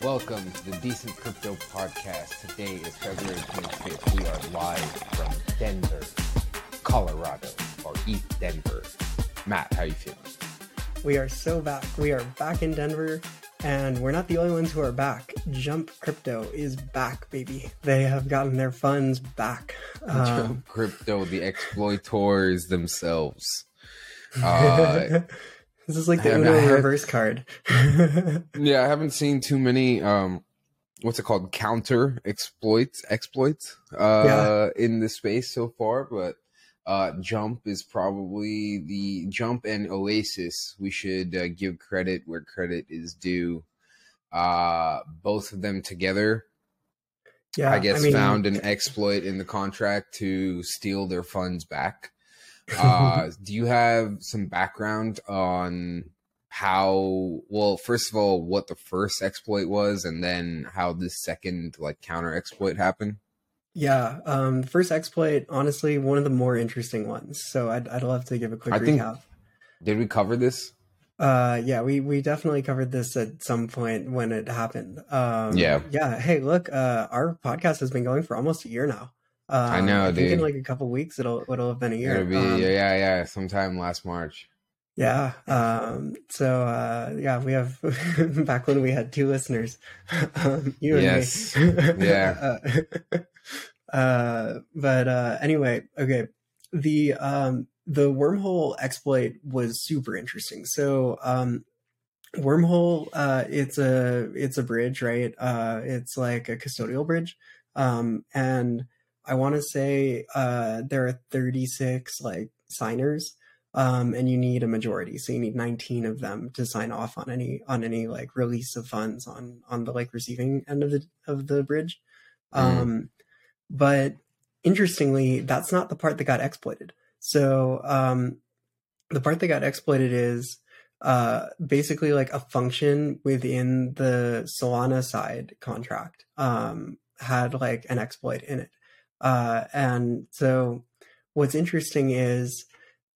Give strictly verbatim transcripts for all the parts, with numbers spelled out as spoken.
Welcome to the Decent Crypto Podcast. Today is February twenty-fifth. We are live from Denver, Colorado, or E T H Denver. Matt, how you feeling? We are so back. We are back in Denver, and we're not the only ones who are back. Jump Crypto is back, baby. They have gotten their funds back. Um, Jump Crypto, the exploiters themselves. Uh, this is like the I Uno have- reverse card. yeah, I haven't seen too many, um, what's it called, counter exploits, exploits uh, Yeah. in the space so far, but uh, Jump is probably the Jump and Oasis. We should uh, give credit where credit is due. Uh, both of them together, Yeah, I guess, I mean, found an exploit in the contract to steal their funds back. Uh, do you have some background on how, well, first of all, what the first exploit was, and then how this second, like, counter exploit happened? yeah. Um, the first exploit, honestly, one of the more interesting ones. So I'd I'd love to give a quick I think- recap. Did we cover this? Uh, yeah, we, we definitely covered this at some point when it happened. Um, Yeah. yeah. Hey, look, uh, our podcast has been going for almost a year now. Um, I know, I think in dude. like a couple weeks, it'll, it'll have been a year. It'll be, Um, yeah, yeah, yeah, sometime last March. yeah. Um, so, uh, yeah, we have back when we had two listeners, um, you and Yes. me. Yeah. uh, uh, but, uh, anyway, okay. The, um, the wormhole exploit was super interesting. So, um, Wormhole, uh, it's a it's a bridge, right? Uh, it's like a custodial bridge, um, and I want to say uh, there are thirty-six like signers, um, and you need a majority, so you need nineteen of them to sign off on any on any like release of funds on on the like receiving end of the of the bridge. Um, but interestingly, that's not the part that got exploited. So um, the part that got exploited is uh, basically like a function within the Solana side contract um, had like an exploit in it. Uh, and so what's interesting is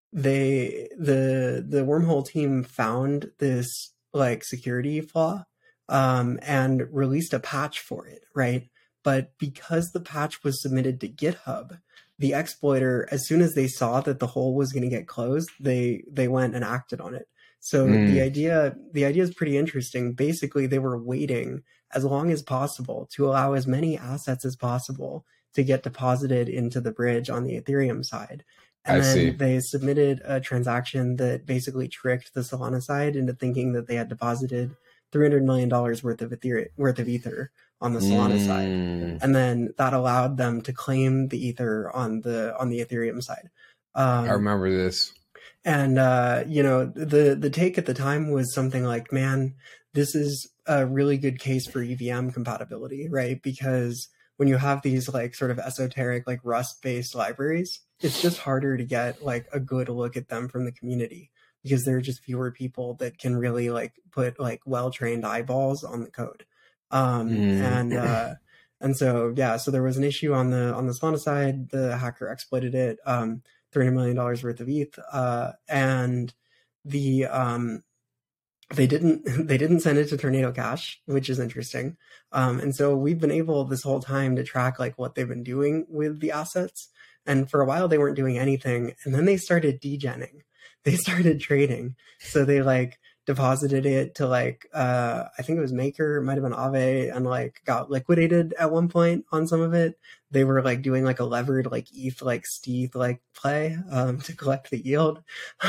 they the the wormhole team found this like security flaw um, and released a patch for it, right? But because the patch was submitted to GitHub, the exploiter, as soon as they saw that the hole was going to get closed, they they went and acted on it. So Mm. the idea the idea is pretty interesting. Basically, they were waiting as long as possible to allow as many assets as possible to get deposited into the bridge on the Ethereum side. And I then see. they submitted a transaction that basically tricked the Solana side into thinking that they had deposited three hundred million dollars worth of Ether worth of Ether on the Solana side. Mm. And then that allowed them to claim the Ether on the on the Ethereum side. Um, I remember this. and uh, you know, the the take at the time was something like, "Man, this is a really good case for E V M compatibility, right? Because when you have these like sort of esoteric like Rust based libraries, it's just harder to get like a good look at them from the community because there are just fewer people that can really like put like well trained eyeballs on the code." Um, Mm. and uh, and so yeah, so there was an issue on the on the Solana side. The hacker exploited it. Um, three hundred million dollars worth of E T H, uh, and the um, they didn't they didn't send it to Tornado Cash, which is interesting. Um, and so we've been able this whole time to track like what they've been doing with the assets. And for a while they weren't doing anything, and then they started degenning. They started trading. So they like deposited it to like uh I think it was Maker, it might have been Aave, and like got liquidated at one point on some of it. They were like doing like a levered like E T H like Steve like play um to collect the yield.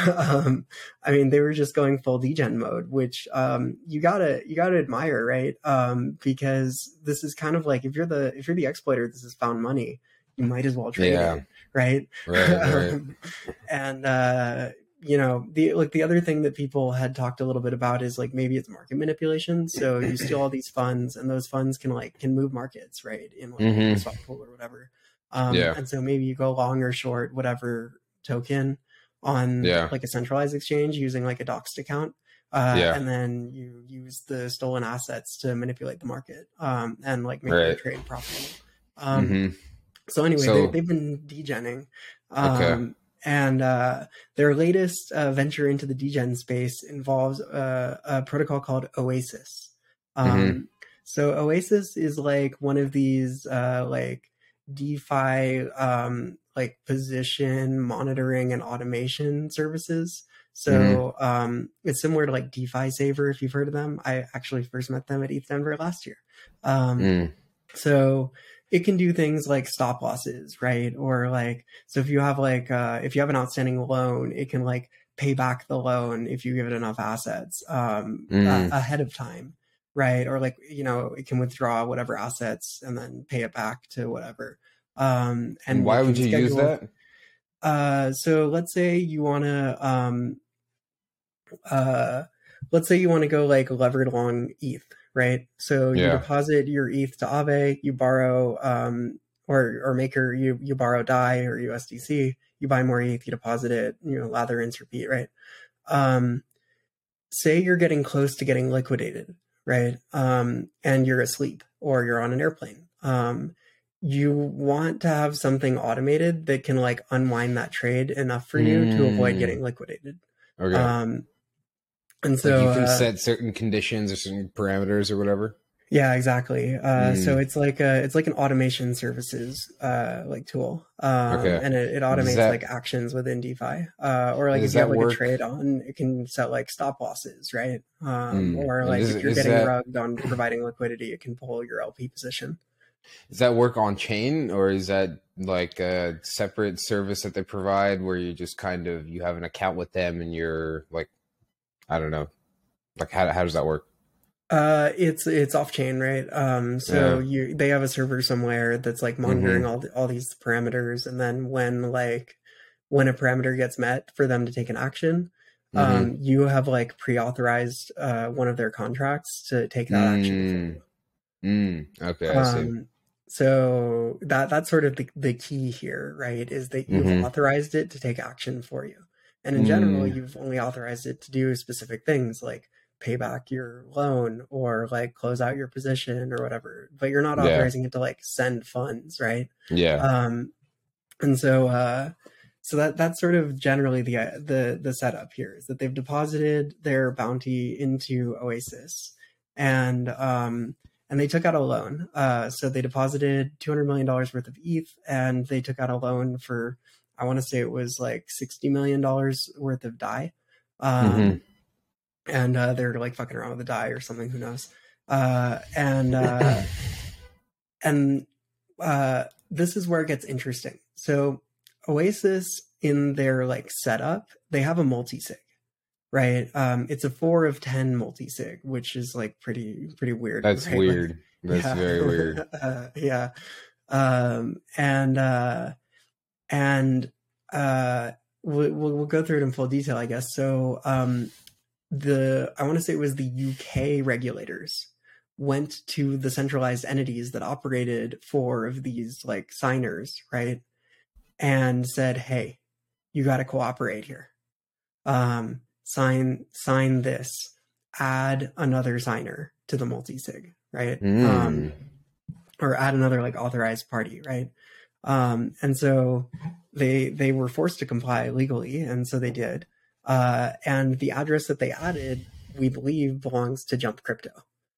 um I mean, they were just going full degen mode, which um you gotta you gotta admire, right? Um because this is kind of like if you're the if you're the exploiter, this is found money. You might as well trade Yeah. it, right? Right, right. Um, and uh you know, the like the other thing that people had talked a little bit about is like maybe it's market manipulation. So you steal all these funds, and those funds can like can move markets, right? In like Mhm. a swap pool or whatever. Um, Yeah. And so maybe you go long or short whatever token on Yeah. like a centralized exchange using like a doxed account. Uh, Yeah. and then you use the stolen assets to manipulate the market um, and like make Right. your trade profitable. Um, Mhm. So anyway, So- they, they've been degenning. Um, Okay. And uh, their latest uh, venture into the degen space involves uh, a protocol called Oasis. Um, Mhm. So Oasis is like one of these uh, like DeFi um, like position monitoring and automation services. Mm-hmm. So um, it's similar to like DeFi Saver if you've heard of them. I actually first met them at E T H Denver last year. Um, Mm. so it can do things like stop losses, right? Or like, so if you have like, uh, if you have an outstanding loan, it can like pay back the loan if you give it enough assets um, uh, Mm. ahead of time, right? Or like, you know, it can withdraw whatever assets and then pay it back to whatever. Um, And and why it would can you use schedule. that? Uh, so let's say you want to, um, uh, let's say you want to go like levered long E T H, right? So you Yeah. deposit your E T H to Aave, you borrow, um, or or Maker, you you borrow D A I or U S D C, you buy more E T H, you deposit it, you know, lather, rinse, repeat, right? Um, say you're getting close to getting liquidated, right? Um, and you're asleep or you're on an airplane. Um, you want to have something automated that can like unwind that trade enough for you to avoid Mm. getting liquidated. Okay. Um, and Like so, you can uh, set certain conditions or certain parameters or whatever. yeah, exactly. Uh, so Mm. it's like a, it's like an automation services, uh, like tool. Um, Okay. and it, it Does automates like that actions within DeFi. Uh, or like does if you have that like a work? trade on, it can set like stop losses, right? Um, Mm. or And like is if you're is getting that rugged on providing liquidity, it can pull your L P position. does that work on chain, or is that like a separate service that they provide where you just kind of you have an account with them and you're like, I don't know, like how how does that work? Uh, it's it's off chain, right? Um, so Yeah. you they have a server somewhere that's like monitoring Mm-hmm. all the, all these parameters, and then when like when a parameter gets met for them to take an action, Mm-hmm. um, you have like pre-authorized uh, one of their contracts to take that action for Mm. Mm. Okay, you. I see. Um, so that that's sort of the, the key here, right? Is that you've Mm-hmm. authorized it to take action for you. And in general, Mm. you've only authorized it to do specific things like pay back your loan or like close out your position or whatever, but you're not Yeah. authorizing it to like send funds, right? Yeah. Um, and so, uh, so that that's sort of generally the the the setup here is that they've deposited their bounty into Oasis, and um, and they took out a loan. Uh, so they deposited two hundred million dollars worth of E T H, and they took out a loan for, I want to say it was like sixty million dollars worth of D A I. Mm-hmm. Um, and uh, they're like fucking around with the D A I or something, who knows? Uh, and uh, and uh, this is where it gets interesting. So Oasis in their like setup, they have a multi-sig, right? Um, it's a four of ten multi-sig, which is like pretty pretty weird, That's right? Like, weird. That's yeah, very weird. uh, yeah, um, and uh, and uh, we'll, we'll we'll go through it in full detail, I guess. So um, the I want to say it was the U K regulators went to the centralized entities that operated four of these like signers, right? And said, "Hey, you got to cooperate here. Um, sign sign this. Add another signer to the multi-sig, right? Um, Mm. or add another like authorized party, right? Um, and so they they were forced to comply legally, and so they did. Uh, and the address that they added, we believe, belongs to Jump Crypto.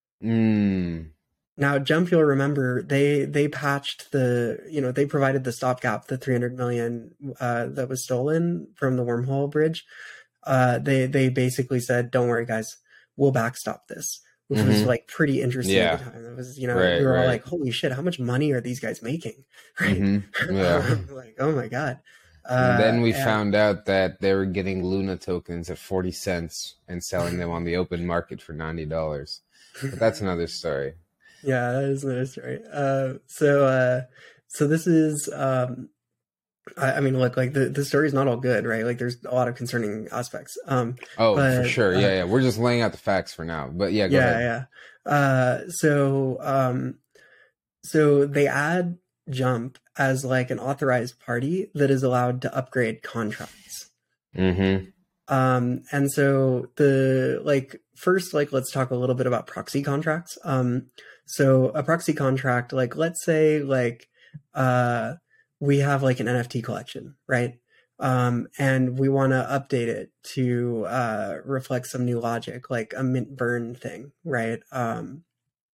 Mm. Now, Jump, you'll remember they they patched the you know they provided the stopgap, the three hundred million uh, that was stolen from the wormhole bridge. Uh, they they basically said, "Don't worry, guys, we'll backstop this," which was Mm-hmm. like pretty interesting at the Yeah. time. It was you know Right. we were all Right. like, "Holy shit, how much money are these guys making?" Right? Mm-hmm. Yeah. Like, oh my god. And Uh, then we and found out that they were getting Luna tokens at forty cents and selling them on the open market for ninety dollars. But that's another story. Yeah, that is another story. Uh, so, uh, so this is, um, I, I mean, look, like the, the story is not all good, right? Like there's a lot of concerning aspects. Um, Oh, for but, sure. uh, Yeah, yeah. We're just laying out the facts for now. But yeah, go yeah, ahead. yeah. Uh, so, um, so they add Jump as like an authorized party that is allowed to upgrade contracts. Mm-hmm. Um, and so the like first, like let's talk a little bit about proxy contracts. Um, so a proxy contract, like let's say like uh we have like an N F T collection, right? Um, and we want to update it to uh reflect some new logic, like a mint burn thing, right? Um,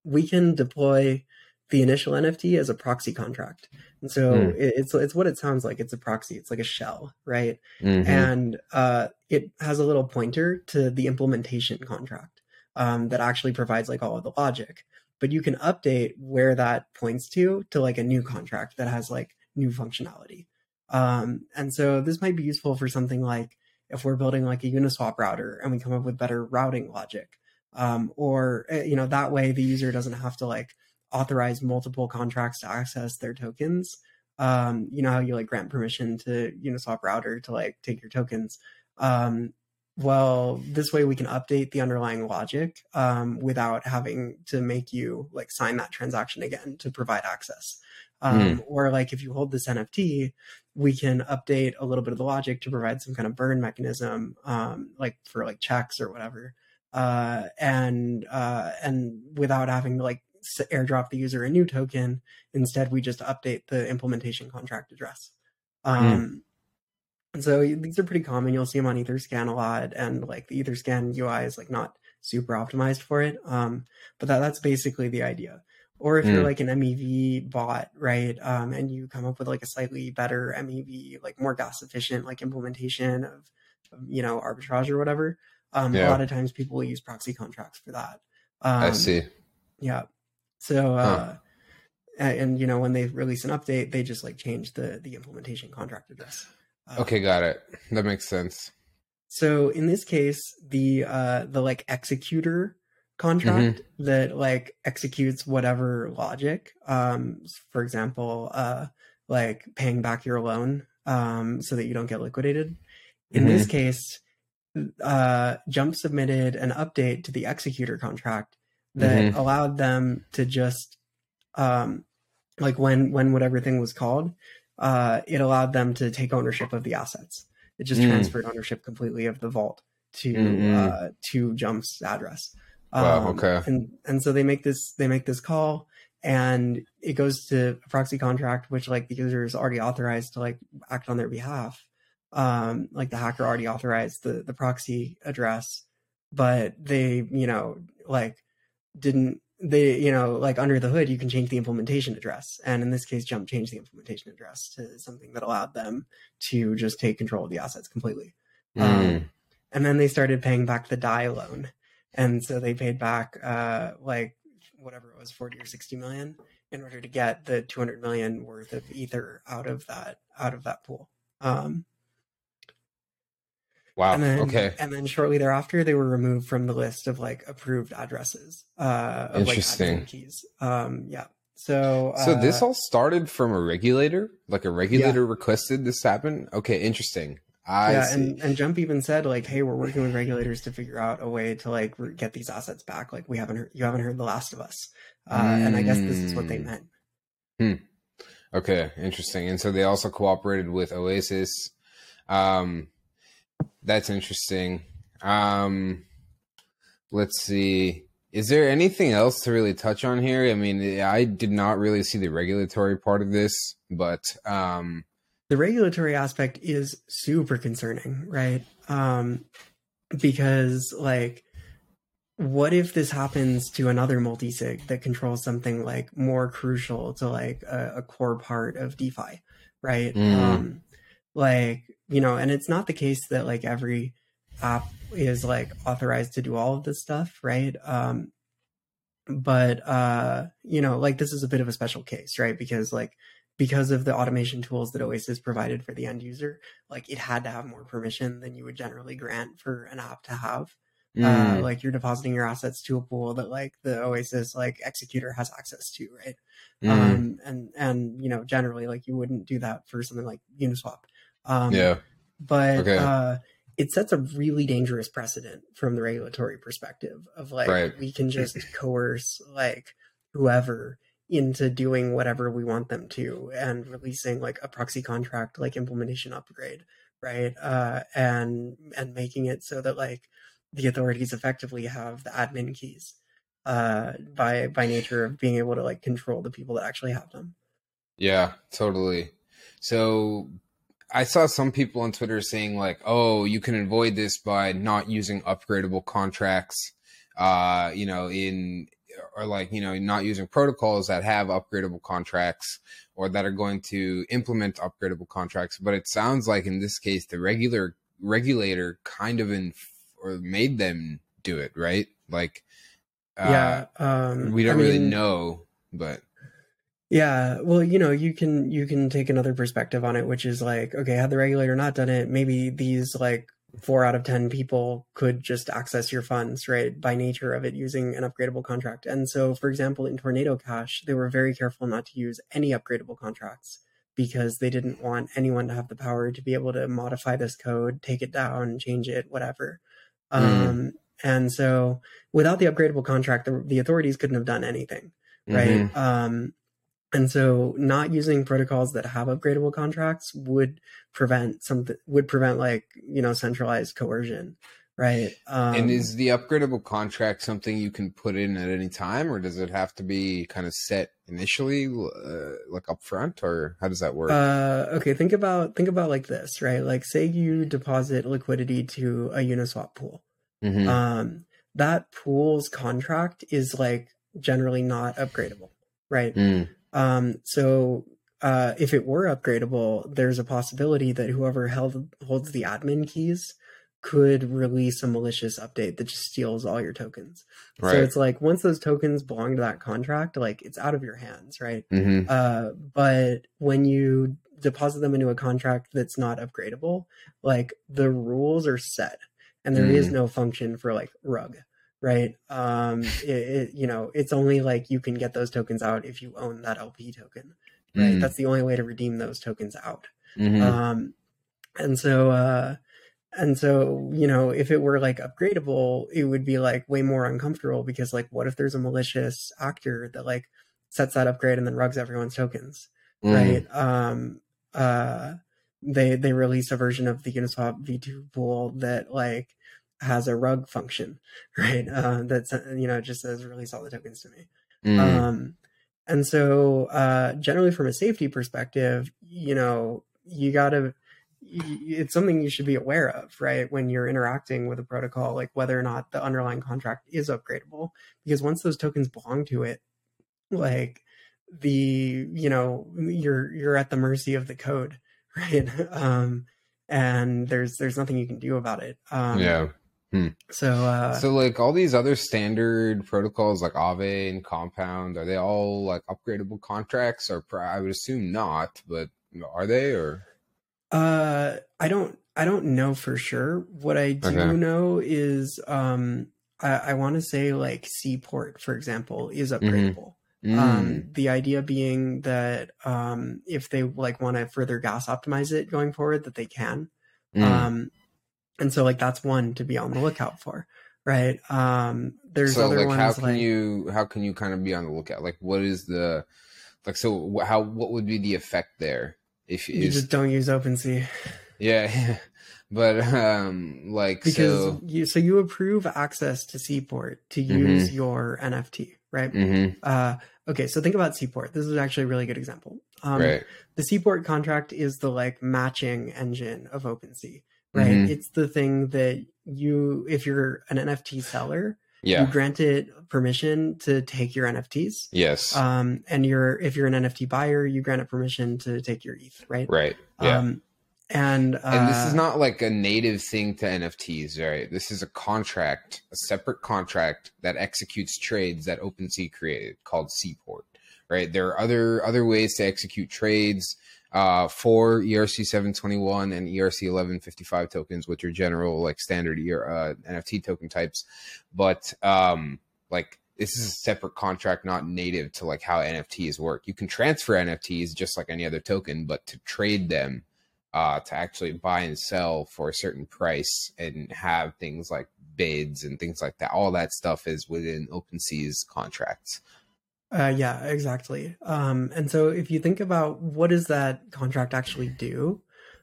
we can deploy the initial N F T as a proxy contract. And so Mm. it, it's it's what it sounds like. It's a proxy. It's like a shell, right? Mm-hmm. And uh, it has a little pointer to the implementation contract um, that actually provides like all of the logic. But you can update where that points to to like a new contract that has like new functionality. Um, and so this might be useful for something like if we're building like a Uniswap router and we come up with better routing logic, um, or you know that way the user doesn't have to like authorize multiple contracts to access their tokens. Um, you know how you like grant permission to Uniswap router to like take your tokens. Um, well, this way we can update the underlying logic um, without having to make you like sign that transaction again to provide access. Um, mm. Or like if you hold this N F T, we can update a little bit of the logic to provide some kind of burn mechanism, um, like for like checks or whatever. Uh, and uh, and without having to like airdrop the user a new token, instead we just update the implementation contract address. Um, mm. And so these are pretty common. You'll see them on Etherscan a lot, and like the Etherscan U I is like not super optimized for it. Um, but that, that's basically the idea. Or if mm. you're like an M E V bot, right, um, and you come up with like a slightly better M E V, like more gas efficient, like implementation of, of you know, arbitrage or whatever. Um, yeah. A lot of times people will use proxy contracts for that. Um, I see. Yeah. So, uh, huh. and, and you know, when they release an update, they just like change the the implementation contract address. Uh, okay, got it. That makes sense. So in this case, the uh, the like executor contract mm-hmm. that like executes whatever logic, um, for example, uh, like paying back your loan um, so that you don't get liquidated. In mm-hmm. this case, uh, Jump submitted an update to the executor contract that mm-hmm. allowed them to just um, like when when whatever thing was called, uh, it allowed them to take ownership of the assets. It just mm. transferred ownership completely of the vault to mm-hmm. uh, to Jump's address. Wow. Um, okay. And and so they make this they make this call, and it goes to a proxy contract, which like the user is already authorized to like act on their behalf. Um, like the hacker already authorized the the proxy address, but they you know like didn't. They, you know, like under the hood, you can change the implementation address. And in this case, Jump changed the implementation address to something that allowed them to just take control of the assets completely. Mm. Um, and then they started paying back the D A I loan. And so they paid back uh, like whatever it was, forty or sixty million in order to get the two hundred million worth of Ether out of that, out of that pool. Um, Wow. And then, okay. And then shortly thereafter, they were removed from the list of like approved addresses. Uh, of, Interesting. Like, keys. Um, yeah. So. Uh, so this all started from a regulator, like a regulator yeah. requested this happen. Okay. Interesting. I yeah, see. And, and Jump even said like, "Hey, we're working with regulators to figure out a way to like re- get these assets back. Like we haven't heard, you haven't heard The Last of Us." Uh, mm. And I guess this is what they meant. Hmm. Okay. Interesting. And so they also cooperated with Oasis. Um. That's interesting. Um, let's see. Is there anything else to really touch on here? I mean, I did not really see the regulatory part of this, but um, the regulatory aspect is super concerning, right? Um, because like, what if this happens to another multi-sig that controls something like more crucial to like a, a core part of DeFi, right? Mm. Um, like, you know, and it's not the case that like every app is like authorized to do all of this stuff, right? Um, but, uh, you know, like this is a bit of a special case, right? Because like, because of the automation tools that Oasis provided for the end user, like it had to have more permission than you would generally grant for an app to have. Mm. Uh, like you're depositing your assets to a pool that like the Oasis like executor has access to, right? Mm. Um, and, and, you know, generally like you wouldn't do that for something like Uniswap. Um, yeah, but okay. uh, it sets a really dangerous precedent from the regulatory perspective of like, right. we can just coerce like whoever into doing whatever we want them to and releasing like a proxy contract, like implementation upgrade. Right. Uh, and, and making it so that like the authorities effectively have the admin keys uh, by, by nature of being able to like control the people that actually have them. Yeah, totally. So I saw some people on Twitter saying like, oh, you can avoid this by not using upgradable contracts, uh, you know, in or like, you know, not using protocols that have upgradable contracts or that are going to implement upgradable contracts. But it sounds like in this case, the regular regulator kind of in or made them do it, right? Like, uh, yeah, um, we don't I really mean, know, but yeah, well, you know, you can you can take another perspective on it, which is like, okay, had the regulator not done it, maybe these like four out of ten people could just access your funds, right, by nature of it using an upgradable contract. And so, for example, in Tornado Cash, they were very careful not to use any upgradable contracts because they didn't want anyone to have the power to be able to modify this code, take it down, change it, whatever. mm, Um, and so, without the upgradable contract, the, the authorities couldn't have done anything, right? mm-hmm. Um, and so not using protocols that have upgradable contracts would prevent something would prevent like, you know, centralized coercion, right? Um, And is the upgradable contract something you can put in at any time, or does it have to be kind of set initially, uh, like up front, or how does that work? uh, okay, think about think about like this, right? Like say you deposit liquidity to a Uniswap pool. Mm-hmm. Um, that pool's contract is like generally not upgradable, right? Mm. Um, so uh, if it were upgradable, there's a possibility that whoever held holds the admin keys could release a malicious update that just steals all your tokens. Right. So it's like once those tokens belong to that contract, like it's out of your hands, right? Mm-hmm. Uh, but when you deposit them into a contract that's not upgradable, like the rules are set, and there Mm. is no function for like rug. Right. Um, it, it, you know, it's only like you can get those tokens out if you own that L P token, right? Mm. That's the only way to redeem those tokens out. Mm-hmm. Um, and so, uh, and so, you know, if it were like upgradable, it would be like way more uncomfortable because like, what if there's a malicious actor that like sets that upgrade and then rugs everyone's tokens, Mm. right? Um, uh, they, they release a version of the Uniswap V two pool that like, has a rug function, right? Uh, that's, you know, just says release all the tokens to me. Mm. Um, and so uh, generally from a safety perspective, you know, you gotta, it's something you should be aware of, right? When you're interacting with a protocol, like whether or not the underlying contract is upgradable, because once those tokens belong to it, like the, you know, you're, you're at the mercy of the code, right? Um, and there's, there's nothing you can do about it. Um, yeah. Hmm. So, uh, so like all these other standard protocols like Aave and Compound, are they all like upgradable contracts? Or I would assume not, but are they? Or uh, I don't, I don't know for sure. What I do okay. know is, um, I, I want to say like Seaport, for example, is upgradable. Mm-hmm. Um, Mm. the idea being that um, if they like want to further gas optimize it going forward, that they can. Mm. Um, and so like that's one to be on the lookout for, right? Um, there's so other like ones how can like you how can you kind of be on the lookout? Like what is the like so how what would be the effect there if you is, just don't use OpenSea. Yeah, but um like because so you so you approve access to Seaport to use mm-hmm. your N F T, right? Mm-hmm. Uh, okay, so think about Seaport. This is actually a really good example. Um, right. The Seaport contract is the like matching engine of OpenSea, right? Mm-hmm. It's the thing that you, if you're an N F T seller, yeah. you grant it permission to take your N F Ts. Yes. Um, and you're if you're an N F T buyer, you grant it permission to take your E T H, right? Right. Yeah. Um, and uh, and this is not like a native thing to N F Ts, right? This is a contract, a separate contract that executes trades that OpenSea created called Seaport, right? There are other other ways to execute trades uh, for E R C seven twenty-one and E R C eleven fifty-five tokens, which are general like standard uh, N F T token types, but um, like this is a separate contract, not native to like how N F Ts work. You can transfer N F Ts just like any other token, but to trade them. Uh, to actually buy and sell for a certain price and have things like bids and things like that. All that stuff is within OpenSea's contracts. Uh, yeah, exactly. Um, and so if you think about what does that contract actually do,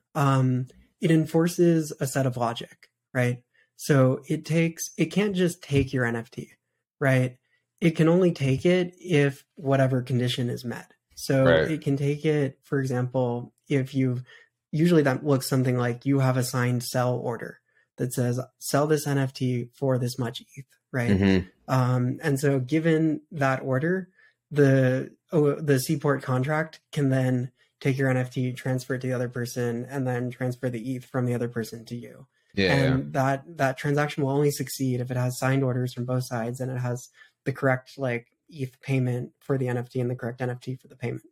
um, it enforces a set of logic, right? So it takes, it can't just take your N F T, right? It can only take it if whatever condition is met. So right. It can take it, for example, if you've usually that looks something like you have a signed sell order that says sell this N F T for this much E T H, right? Mm-hmm. Um, and so given that order, the oh, the Seaport contract can then take your N F T, transfer it to the other person, and then transfer the E T H from the other person to you. Yeah, and yeah. that that transaction will only succeed if it has signed orders from both sides and it has the correct like E T H payment for the N F T and the correct N F T for the payment.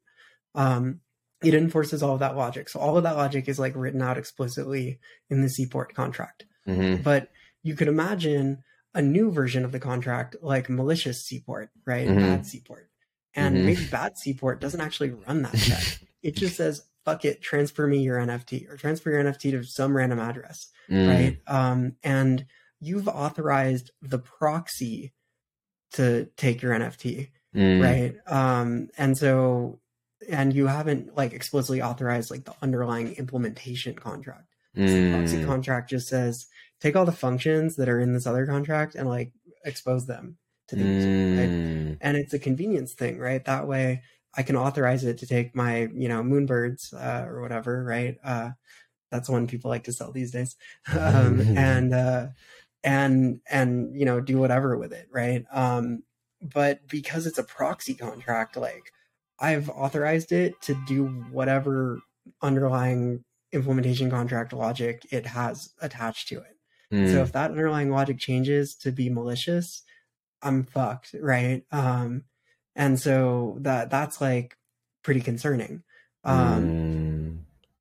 Um, it enforces all of that logic. So all of that logic is like written out explicitly in the Seaport contract. Mm-hmm. But you could imagine a new version of the contract, like malicious Seaport, right? Mm-hmm. Bad Seaport. And Mm-hmm. maybe bad Seaport doesn't actually run that check. It just says, fuck it, transfer me your N F T or transfer your N F T to some random address, Mm. right? Um, and you've authorized the proxy to take your N F T, Mm. right? Um, and so, and you haven't like explicitly authorized like the underlying implementation contract. So the proxy Mm. contract just says, take all the functions that are in this other contract and like expose them to the user, right? Mm. And it's a convenience thing, right? That way I can authorize it to take my, you know, Moonbirds uh, or whatever, right? Uh, that's one people like to sell these days. um, and, uh, and, and, you know, do whatever with it, right? Um, but because it's a proxy contract, like I've authorized it to do whatever underlying implementation contract logic it has attached to it. Mm. So if that underlying logic changes to be malicious, I'm fucked, right? Um, and so that that's like pretty concerning. Um, Mm.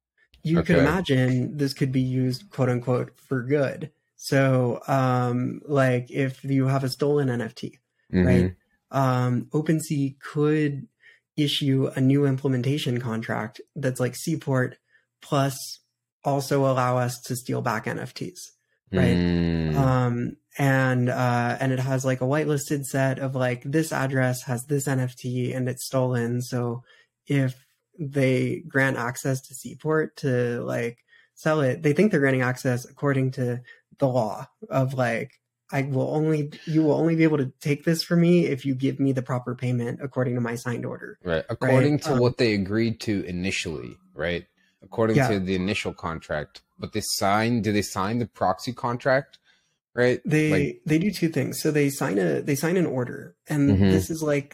you could Okay. imagine this could be used, quote unquote, for good. So, um, like if you have a stolen N F T, Mhm. right? Um, OpenSea could issue a new implementation contract that's like Seaport plus also allow us to steal back N F Ts, right? Mm. Um, and uh, and it has like a whitelisted set of like this address has this N F T and it's stolen. So if they grant access to Seaport to like sell it, they think they're granting access according to the law of like, I will only, you will only be able to take this from me if you give me the proper payment according to my signed order. Right. According Right. to Um, what they agreed to initially, right? According Yeah. to the initial contract. But they signed, did they sign the proxy contract? Right? They Like, they do two things. So they sign a they sign an order, and Mhm. this is like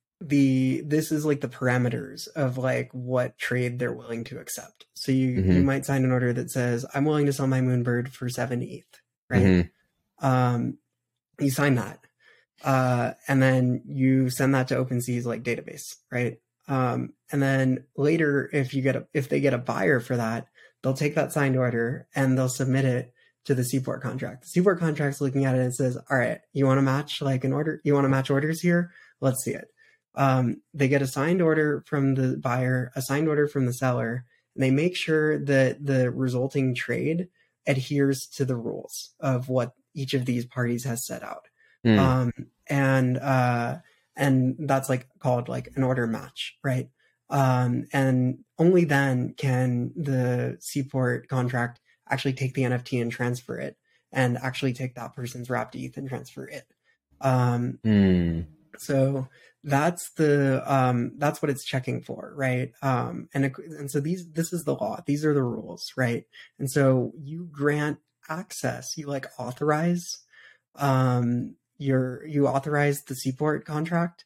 the this is like the parameters of like what trade they're willing to accept. So you you Mhm. might sign an order that says I'm willing to sell my Moonbird for seven E T H, right? Mhm. Um, you sign that, uh, and then you send that to OpenSea's like database, right? Um, and then later, if you get a if they get a buyer for that, they'll take that signed order and they'll submit it to the Seaport contract. The Seaport contract's looking at it and says, all right, you want to match like an order? You want to match orders here? Let's see it. Um, they get a signed order from the buyer, a signed order from the seller, and they make sure that the resulting trade adheres to the rules of what each of these parties has set out. Mm. Um, and, uh, and that's like called like an order match, right? Um, and only then can the Seaport contract actually take the N F T and transfer it, and actually take that person's wrapped E T H and transfer it. Um, Mm. so that's the um, that's what it's checking for, right? Um, and it, and so these this is the law. These are the rules, right? And so you grant access. You like authorize um, your you authorize the Seaport contract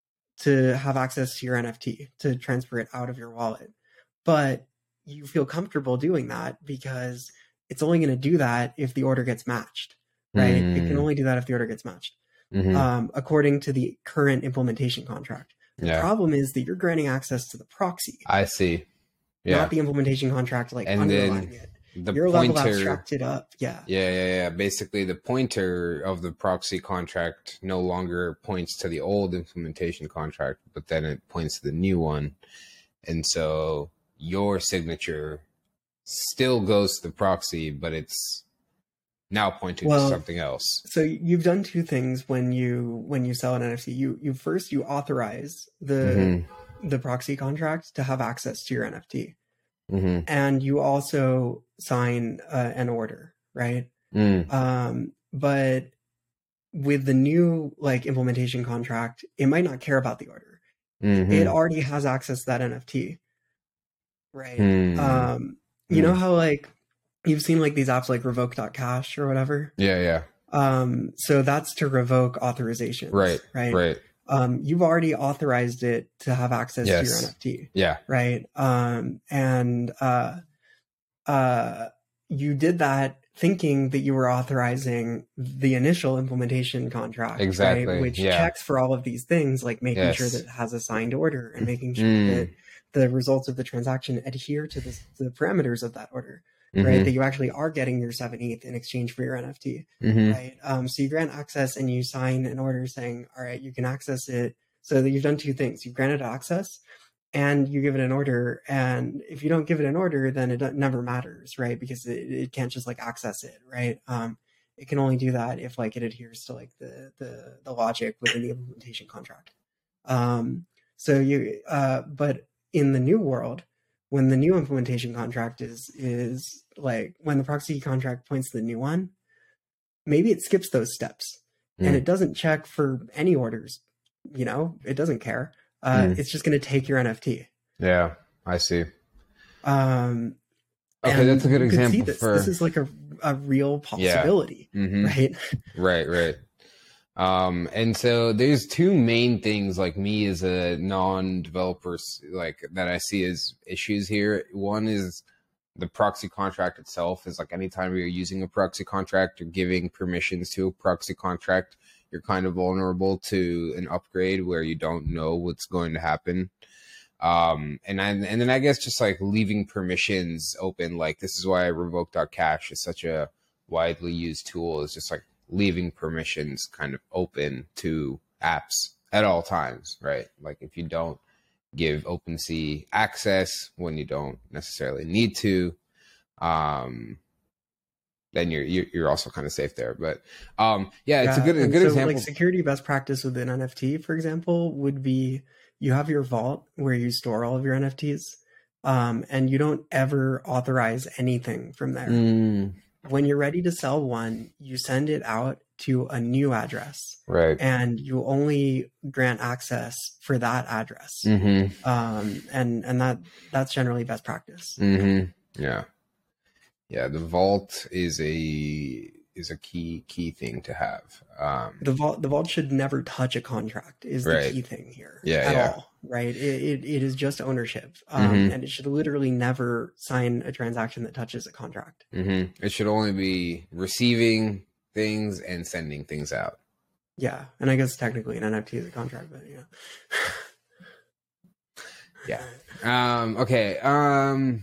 to have access to your N F T to transfer it out of your wallet, but you feel comfortable doing that because it's only going to do that if the order gets matched, right? Mm. It can only do that if the order gets matched, Mhm. um, according to the current implementation contract. The Yeah. problem is that you're granting access to the proxy, I see. Yeah. not the implementation contract, like And underlying then it. the You're level pointer. abstracted up, yeah. Yeah, yeah, yeah. Basically, the pointer of the proxy contract no longer points to the old implementation contract, but then it points to the new one. And so your signature still goes to the proxy, but it's now pointing Well, to something else. So you've done two things when you when you sell an N F T. You you first you authorize the Mhm. the proxy contract to have access to your N F T, Mhm. and you also sign uh, an order, right? Mm. Um, but with the new like implementation contract, it might not care about the order. Mhm. It already has access to that N F T, right? Mm. Um, you know Mm. how like you've seen like these apps like revoke dot cash or whatever? Yeah, yeah. Um, so that's to revoke authorizations, Right. right? Right. Um, you've already authorized it to have access Yes. to your N F T, Yeah. right? Um, and uh, uh, you did that thinking that you were authorizing the initial implementation contract, Exactly. right? Which Yeah. checks for all of these things, like making Yes. sure that it has a signed order and making sure Mm. that the results of the transaction adhere to the, the parameters of that order, Mm-hmm. right? That you actually are getting your seven E T H in exchange for your N F T, Mm-hmm. right? Um, so you grant access and you sign an order saying, all right, you can access it. So that you've done two things. You've granted access and you give it an order. And if you don't give it an order, then it never matters, right? Because it, it can't just like access it, right? Um, it can only do that if like it adheres to like the the, the logic within the implementation contract. Um, so you, uh, but in the new world, when the new implementation contract is is like when the proxy contract points to the new one, maybe it skips those steps mm. and it doesn't check for any orders. You know, it doesn't care. Uh, mm. It's just going to take your N F T. Yeah, I see. Um, okay, that's a good example. This. For this is like a a real possibility, yeah. mm-hmm. right? Right, right. Um, and so there's two main things, like me as a non-developer, like that I see as issues here. One is the proxy contract itself. Is like anytime you're using a proxy contract or giving permissions to a proxy contract, you're kind of vulnerable to an upgrade where you don't know what's going to happen. Um, and I, and then I guess just like leaving permissions open, like this is why revoke.cash is such a widely used tool, is just like leaving permissions kind of open to apps at all times, right? Like if you don't give OpenSea access when you don't necessarily need to, um, then you're you're also kind of safe there. But um, yeah, it's yeah, a good a good so example. Like security best practice with an N F T, for example, would be you have your vault where you store all of your N F Ts, um, and you don't ever authorize anything from there. Mm. When you're ready to sell one, you send it out to a new address, right? And you only grant access for that address, mm-hmm. um, and and that that's generally best practice. Mm-hmm. Yeah, yeah. The vault is a is a key key thing to have. Um, the vault the vault should never touch a contract. Is the right. key thing here? Yeah, at yeah. all. Right? It, it it is just ownership, um, mm-hmm. and it should literally never sign a transaction that touches a contract. Mm-hmm. It should only be receiving things and sending things out. Yeah, and I guess technically an N F T is a contract, but yeah. yeah. Um. Okay. Um.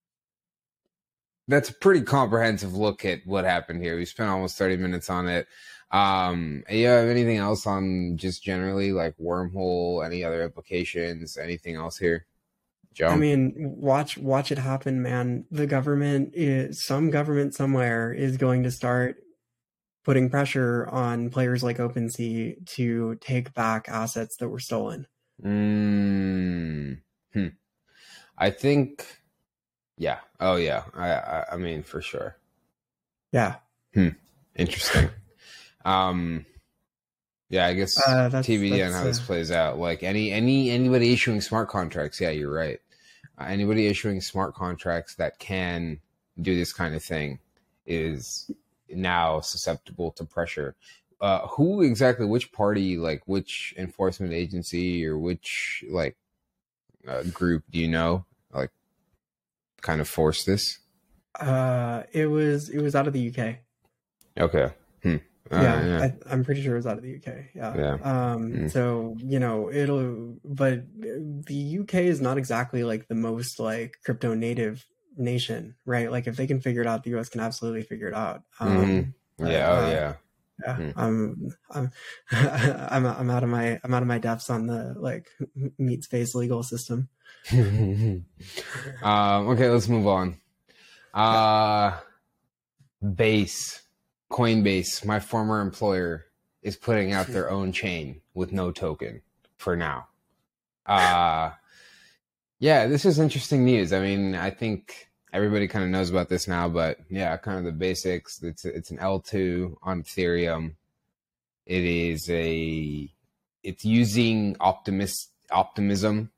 That's a pretty comprehensive look at what happened here. We spent almost thirty minutes on it. Um, you have anything else on just generally like Wormhole, any other applications, anything else here? Joe? I mean, watch, watch it happen, man. The government is, some government somewhere is going to start putting pressure on players like OpenSea to take back assets that were stolen. Mm. Hmm. I think, yeah. Oh yeah. I, I, I mean, for sure. Yeah. Hmm. Interesting. Um, yeah, I guess uh, that's, T B D that's, on how this uh, plays out. Like any any anybody issuing smart contracts, yeah, you're right. Uh, anybody issuing smart contracts that can do this kind of thing is now susceptible to pressure. Uh, who exactly? Which party? Like which enforcement agency or which like uh, group do you know? Like kind of force this? Uh, it was it was out of the U K. Okay. Hmm. Uh, yeah, yeah. I, I'm pretty sure it was out of the U K. Yeah. Yeah. Um. Mm. So you know it'll, but the U K is not exactly like the most like crypto native nation, right? Like if they can figure it out, the U S can absolutely figure it out. Um, mm-hmm. Yeah. Uh, oh yeah. Yeah. Mm. I'm I'm I'm I'm out of my I'm out of my depths on the like meat space legal system. um. Okay, let's move on. Uh, Base. Coinbase, my former employer, is putting out their own chain with no token for now. Uh, yeah, this is interesting news. I mean, I think everybody kind of knows about this now, but yeah, kind of the basics. It's it's an L two on Ethereum. It is a, it's using Optimus, Optimism,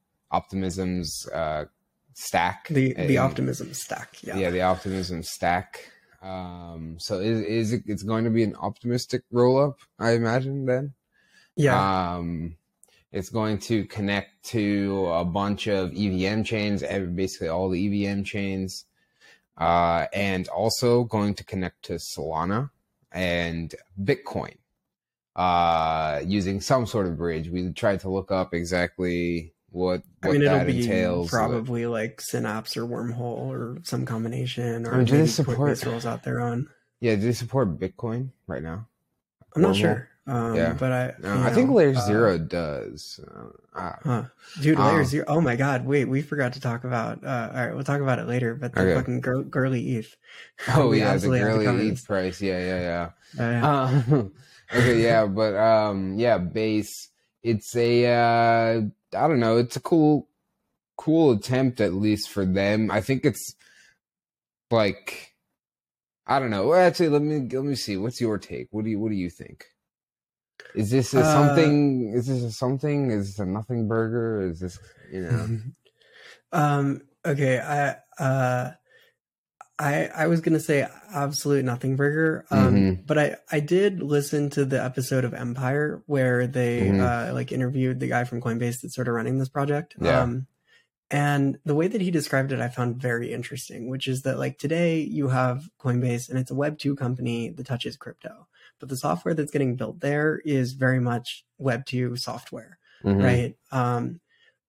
Optimism's uh, stack. The the and, Optimism stack, yeah. Yeah, the Optimism stack. Um, so is is it? It's going to be an optimistic roll up, I imagine. Then, Yeah. um, it's going to connect to a bunch of E V M chains, basically all the E V M chains, uh, and also going to connect to Solana and Bitcoin, uh, using some sort of bridge. We tried to look up exactly what what I mean, it'll that be entails. probably like Synapse or Wormhole or some combination, or I mean, do they maybe support- Coinbase rolls out their own. Yeah, do they support Bitcoin right now? I'm not Wormhole? sure. Um, Yeah. but I, No, you I think know, Layer uh, Zero does. Uh, uh, Huh. Dude, layer Uh, zero. Oh my god, wait, we forgot to talk about uh all right, we'll talk about it later, but the Okay. fucking gir- girly E T H. oh We yeah, the absolutely have to girly cover E T H this. price. Yeah, yeah, yeah. Uh, yeah. Um, okay, yeah, but um, yeah, base. It's a uh, I don't know. It's a cool, cool attempt at least for them. I think it's like I don't know. Well, actually, let me let me see. What's your take? What do you what do you think? Is this a Uh, something? Is this a something? Is this a nothing burger? Is this you know? um okay, I uh I I was gonna say absolute nothing burger. Um Mhm. but I I did listen to the episode of Empire where they Mhm. uh like interviewed the guy from Coinbase that's sort of running this project. Yeah. Um and the way that he described it I found very interesting, which is that like today you have Coinbase and it's a web two company that touches crypto. But the software that's getting built there is very much web two software, Mhm. right? Um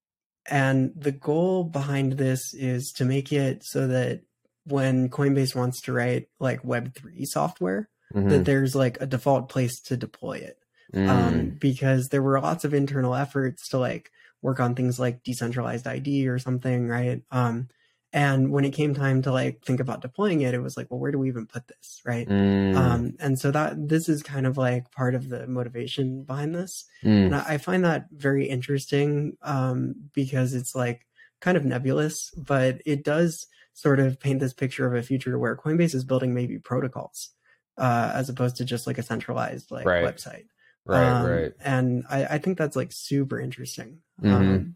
and the goal behind this is to make it so that when Coinbase wants to write like web three software, Mhm. that there's like a default place to deploy it. Mm. Um, because there were lots of internal efforts to like work on things like decentralized I D or something, right? Um, and when it came time to like think about deploying it, it was like, well, where do we even put this, right? Mm. Um, and so that this is kind of like part of the motivation behind this. Mm. And I, I find that very interesting um, because it's like kind of nebulous, but it does sort of paint this picture of a future where Coinbase is building maybe protocols uh, as opposed to just like a centralized like Right. website. Right, Um, right. And I, I think that's like super interesting. Mhm. Um,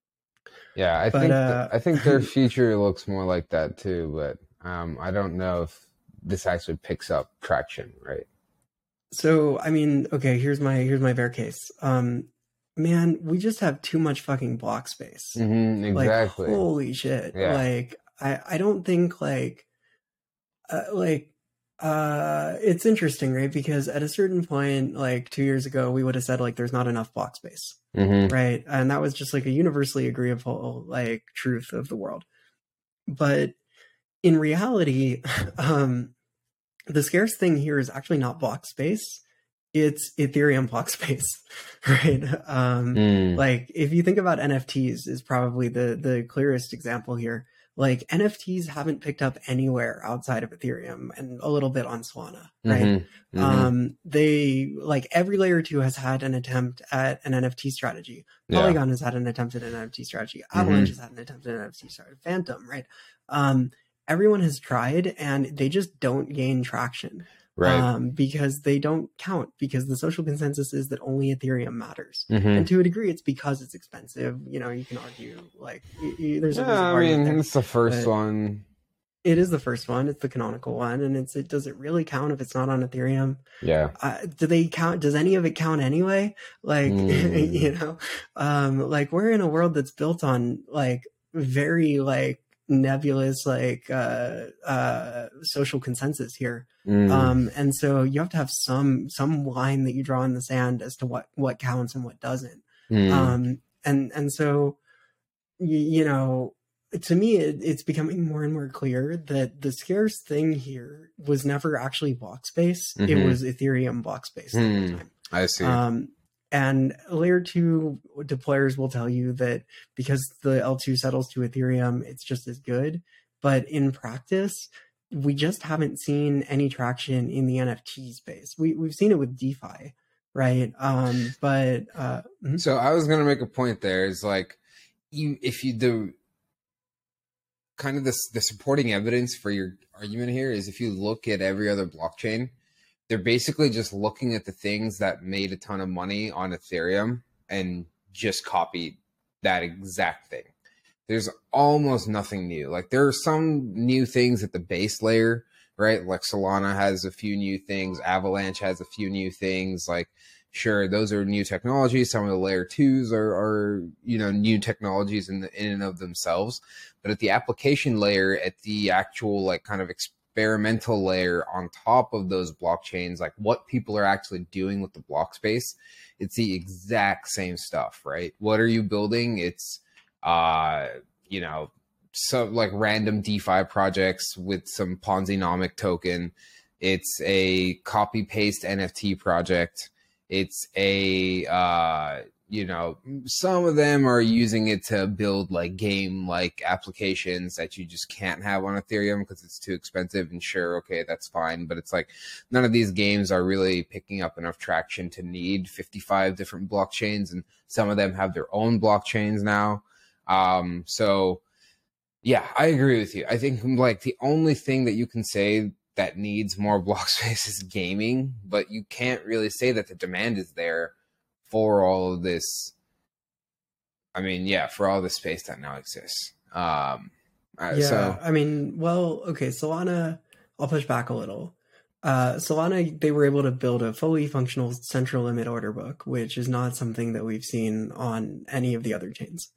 Yeah, I but, think uh, th- I think their future looks more like that too, but um, I don't know if this actually picks up traction, right? So I mean, okay, here's my here's my bear case. Um, man, we just have too much fucking block space. Mm-hmm, exactly. Like holy shit. Yeah. Like I I don't think like uh, like uh it's interesting, right? Because at a certain point like two years ago we would have said like there's not enough block space. Mm-hmm. Right? And that was just like a universally agreeable like truth of the world. But in reality, um the scarce thing here is actually not block space. It's Ethereum block space, right? Um, Mm. Like if you think about N F Ts is probably the, the clearest example here. Like N F Ts haven't picked up anywhere outside of Ethereum and a little bit on Solana, right? Mm-hmm. Mm-hmm. Um, they like every layer two has had an attempt at an N F T strategy. Yeah. Polygon has had an attempt at an N F T strategy. Avalanche mm-hmm. has had an attempt at an N F T strategy. Phantom, right? Um, everyone has tried and they just don't gain traction. Right. Um, because they don't count, because the social consensus is that only Ethereum matters. Mm-hmm. And to a degree, it's because it's expensive. You know, you can argue like y- y- there's a Yeah, there's a I argument mean, there. it's the first But one. It is the first one. It's the canonical one, and it's it does it really count if it's not on Ethereum? Yeah. Uh, do they count? Does any of it count anyway? Like Mm. you know, um, like we're in a world that's built on like very like nebulous like uh uh social consensus here. Mm. Um and so you have to have some some line that you draw in the sand as to what what counts and what doesn't. Mm. Um and and so you, you know, to me it, it's becoming more and more clear that the scarce thing here was never actually block space. Mm-hmm. It was Ethereum block space the Mm. whole time. I see. Um And layer two deployers will tell you that because the L two settles to Ethereum, it's just as good. But in practice, we just haven't seen any traction in the N F T space. We, we've seen it with DeFi, right? Um, but uh, mm-hmm. So I was going to make a point there. Is like, you if you do kind of the, the supporting evidence for your argument here is if you look at every other blockchain, they're basically just looking at the things that made a ton of money on Ethereum and just copied that exact thing. There's almost nothing new. Like there are some new things at the base layer, right? Like Solana has a few new things, Avalanche has a few new things. Like, sure, those are new technologies. Some of the layer twos are, are you know, new technologies in the, in and of themselves. But at the application layer, at the actual like kind of experimental layer on top of those blockchains, like what people are actually doing with the block space, it's the exact same stuff, right? What are you building? It's, uh, you know, some like random DeFi projects with some Ponzi-nomic token. It's a copy paste N F T project. It's a, uh, you know, some of them are using it to build like game like applications that you just can't have on Ethereum because it's too expensive. And sure, okay, that's fine. But it's like none of these games are really picking up enough traction to need fifty-five different blockchains. And some of them have their own blockchains now. Um, so yeah, I agree with you. I think like the only thing that you can say that needs more block space is gaming, but you can't really say that the demand is there for all of this. I mean, yeah, for all the space that now exists. Um, uh, yeah, so I mean, well, okay, Solana, I'll push back a little. Uh, Solana, they were able to build a fully functional central limit order book, which is not something that we've seen on any of the other chains.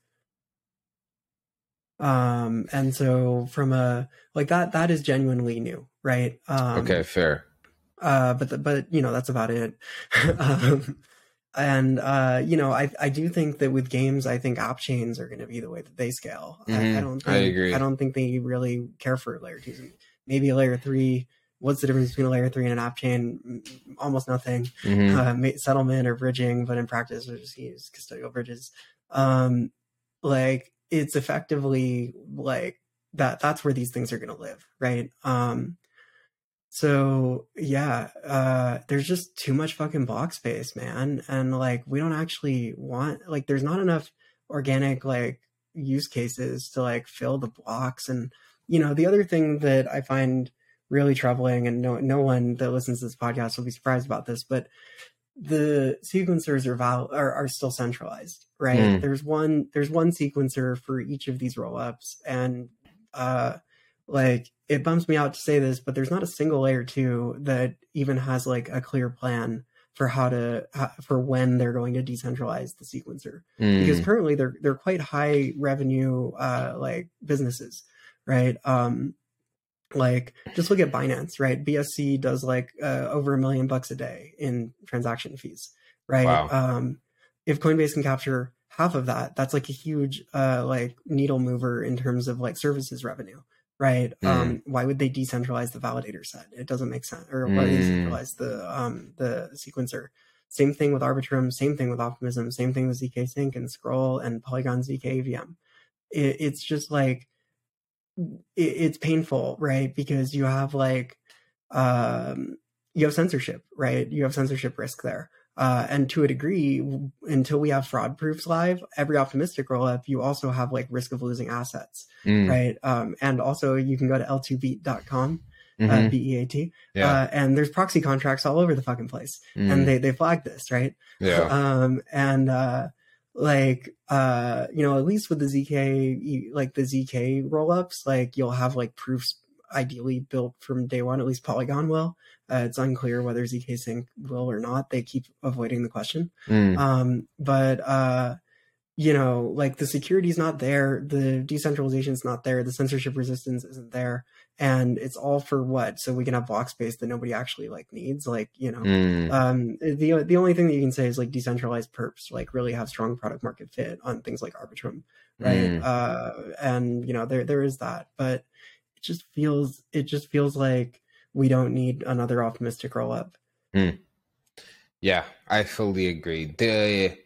Um, and so from a, like that, that is genuinely new, right? Um, okay, fair. Uh, but, the, but, you know, that's about it. um, and, uh, you know, I, I do think that with games, I think app chains are going to be the way that they scale. Mm-hmm. I, I don't think, I agree. I don't think they really care for layer twos. Maybe a layer three. What's the difference between a layer three and an app chain? Almost nothing. Mm-hmm. Uh, settlement or bridging, but in practice, we just use custodial bridges. Um, like, it's effectively like that. That's where these things are going to live, right? Um, so yeah, uh, there's just too much fucking block space, man, and like we don't actually want like there's not enough organic like use cases to like fill the blocks. And you know, the other thing that I find really troubling, and no no one that listens to this podcast will be surprised about this, but the sequencers are val- are, are still centralized, right? Mm. There's one there's one sequencer for each of these rollups, and uh, like it bums me out to say this, but there's not a single layer two that even has like a clear plan for how to how, for when they're going to decentralize the sequencer, Mm. because currently they're they're quite high revenue uh, like businesses, right? Um, Like, just look at Binance, right? B S C does like uh, over a million bucks a day in transaction fees, right? Wow. Um, if Coinbase can capture half of that, that's like a huge uh, like needle mover in terms of like services revenue, right? Mm. Um, why would they decentralize the validator set? It doesn't make sense. Or Mm. why decentralize the um, the sequencer? Same thing with Arbitrum. Same thing with Optimism. Same thing with Z K Sync and Scroll and Polygon Z K A V M. It, it's just like it's painful, right? Because you have like um you have censorship, right? You have censorship risk there. Uh, and to a degree, until we have fraud proofs live, every optimistic roll up, you also have like risk of losing assets, mm. right? Um, and also you can go to L two beat dot com, mm-hmm. uh, B E A T, yeah. uh, and there's proxy contracts all over the fucking place, mm. and they they flag this, right? Yeah. um, and uh, like uh, you know, at least with the Z K, like the Z K roll ups, like you'll have like proofs ideally built from day one. At least Polygon will. Uh, it's unclear whether Z K Sync will or not. They keep avoiding the question. Mm. Um, but, uh, you know, like the security is not there. The decentralization is not there. The censorship resistance isn't there. And it's all for what? So we can have block space that nobody actually like needs. Like, you know, mm. um, the, the only thing that you can say is like decentralized perps, like really have strong product market fit on things like Arbitrum. Right. Mm. Uh, and you know, there, there is that, but it just feels, it just feels like, we don't need another optimistic roll up. Mm. Yeah, I fully agree. The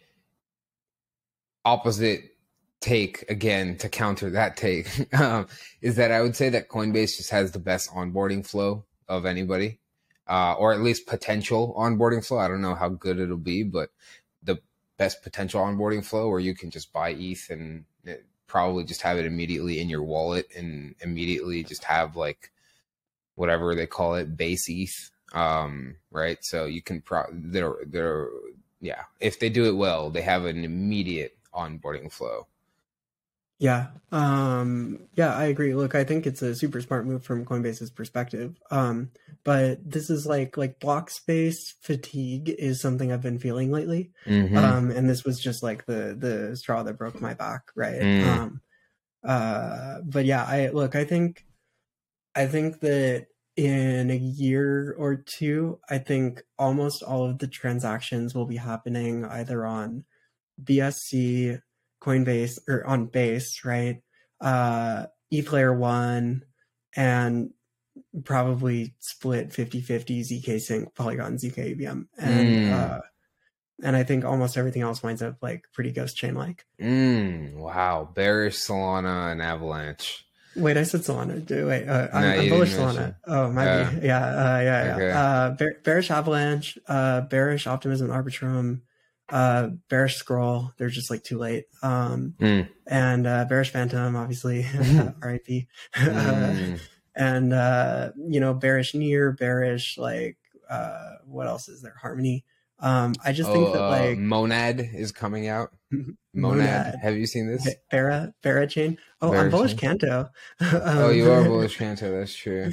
opposite take, again, to counter that take, um, is that I would say that Coinbase just has the best onboarding flow of anybody, uh, or at least potential onboarding flow. I don't know how good it'll be, but the best potential onboarding flow where you can just buy E T H and probably just have it immediately in your wallet and immediately just have like whatever they call it, base E T H, um, right? So you can, pro- they're, they're, yeah, if they do it well, they have an immediate onboarding flow. Yeah. Um, yeah, I agree. Look, I think it's a super smart move from Coinbase's perspective. Um, but this is like like block space fatigue is something I've been feeling lately. Mm-hmm. Um, and this was just like the the straw that broke my back, right? Mm. Um, uh, but yeah, I look, I think I think that in a year or two, I think almost all of the transactions will be happening either on B S C, Coinbase, or on Base, right? Uh, eTlayer one, and probably split fifty fifty Z K Sync, Polygon, Z K E V M. And, Mm. uh, and I think almost everything else winds up like pretty ghost chain like. Mm. Wow. Bearish Solana and Avalanche. Wait, I said Solana. Do wait, uh, No, I'm I'm you didn't bullish Solana. mention. Oh, might be. Uh, Yeah, uh, yeah, yeah. okay. Uh, bear, bearish Avalanche, uh, bearish Optimism Arbitrum, uh, bearish Scroll. They're just like too late. Um, Mm. and uh, bearish Phantom, obviously, R I P. uh, Mm. and uh, you know, bearish Near, bearish like uh, what else is there? Harmony. Um, I just Oh, think that uh, like Monad is coming out. Monad. Monad, Have you seen this? Barra, Barra chain. Oh, I'm Bearish. bullish Kanto. Oh, you are um, bullish Kanto. That's true.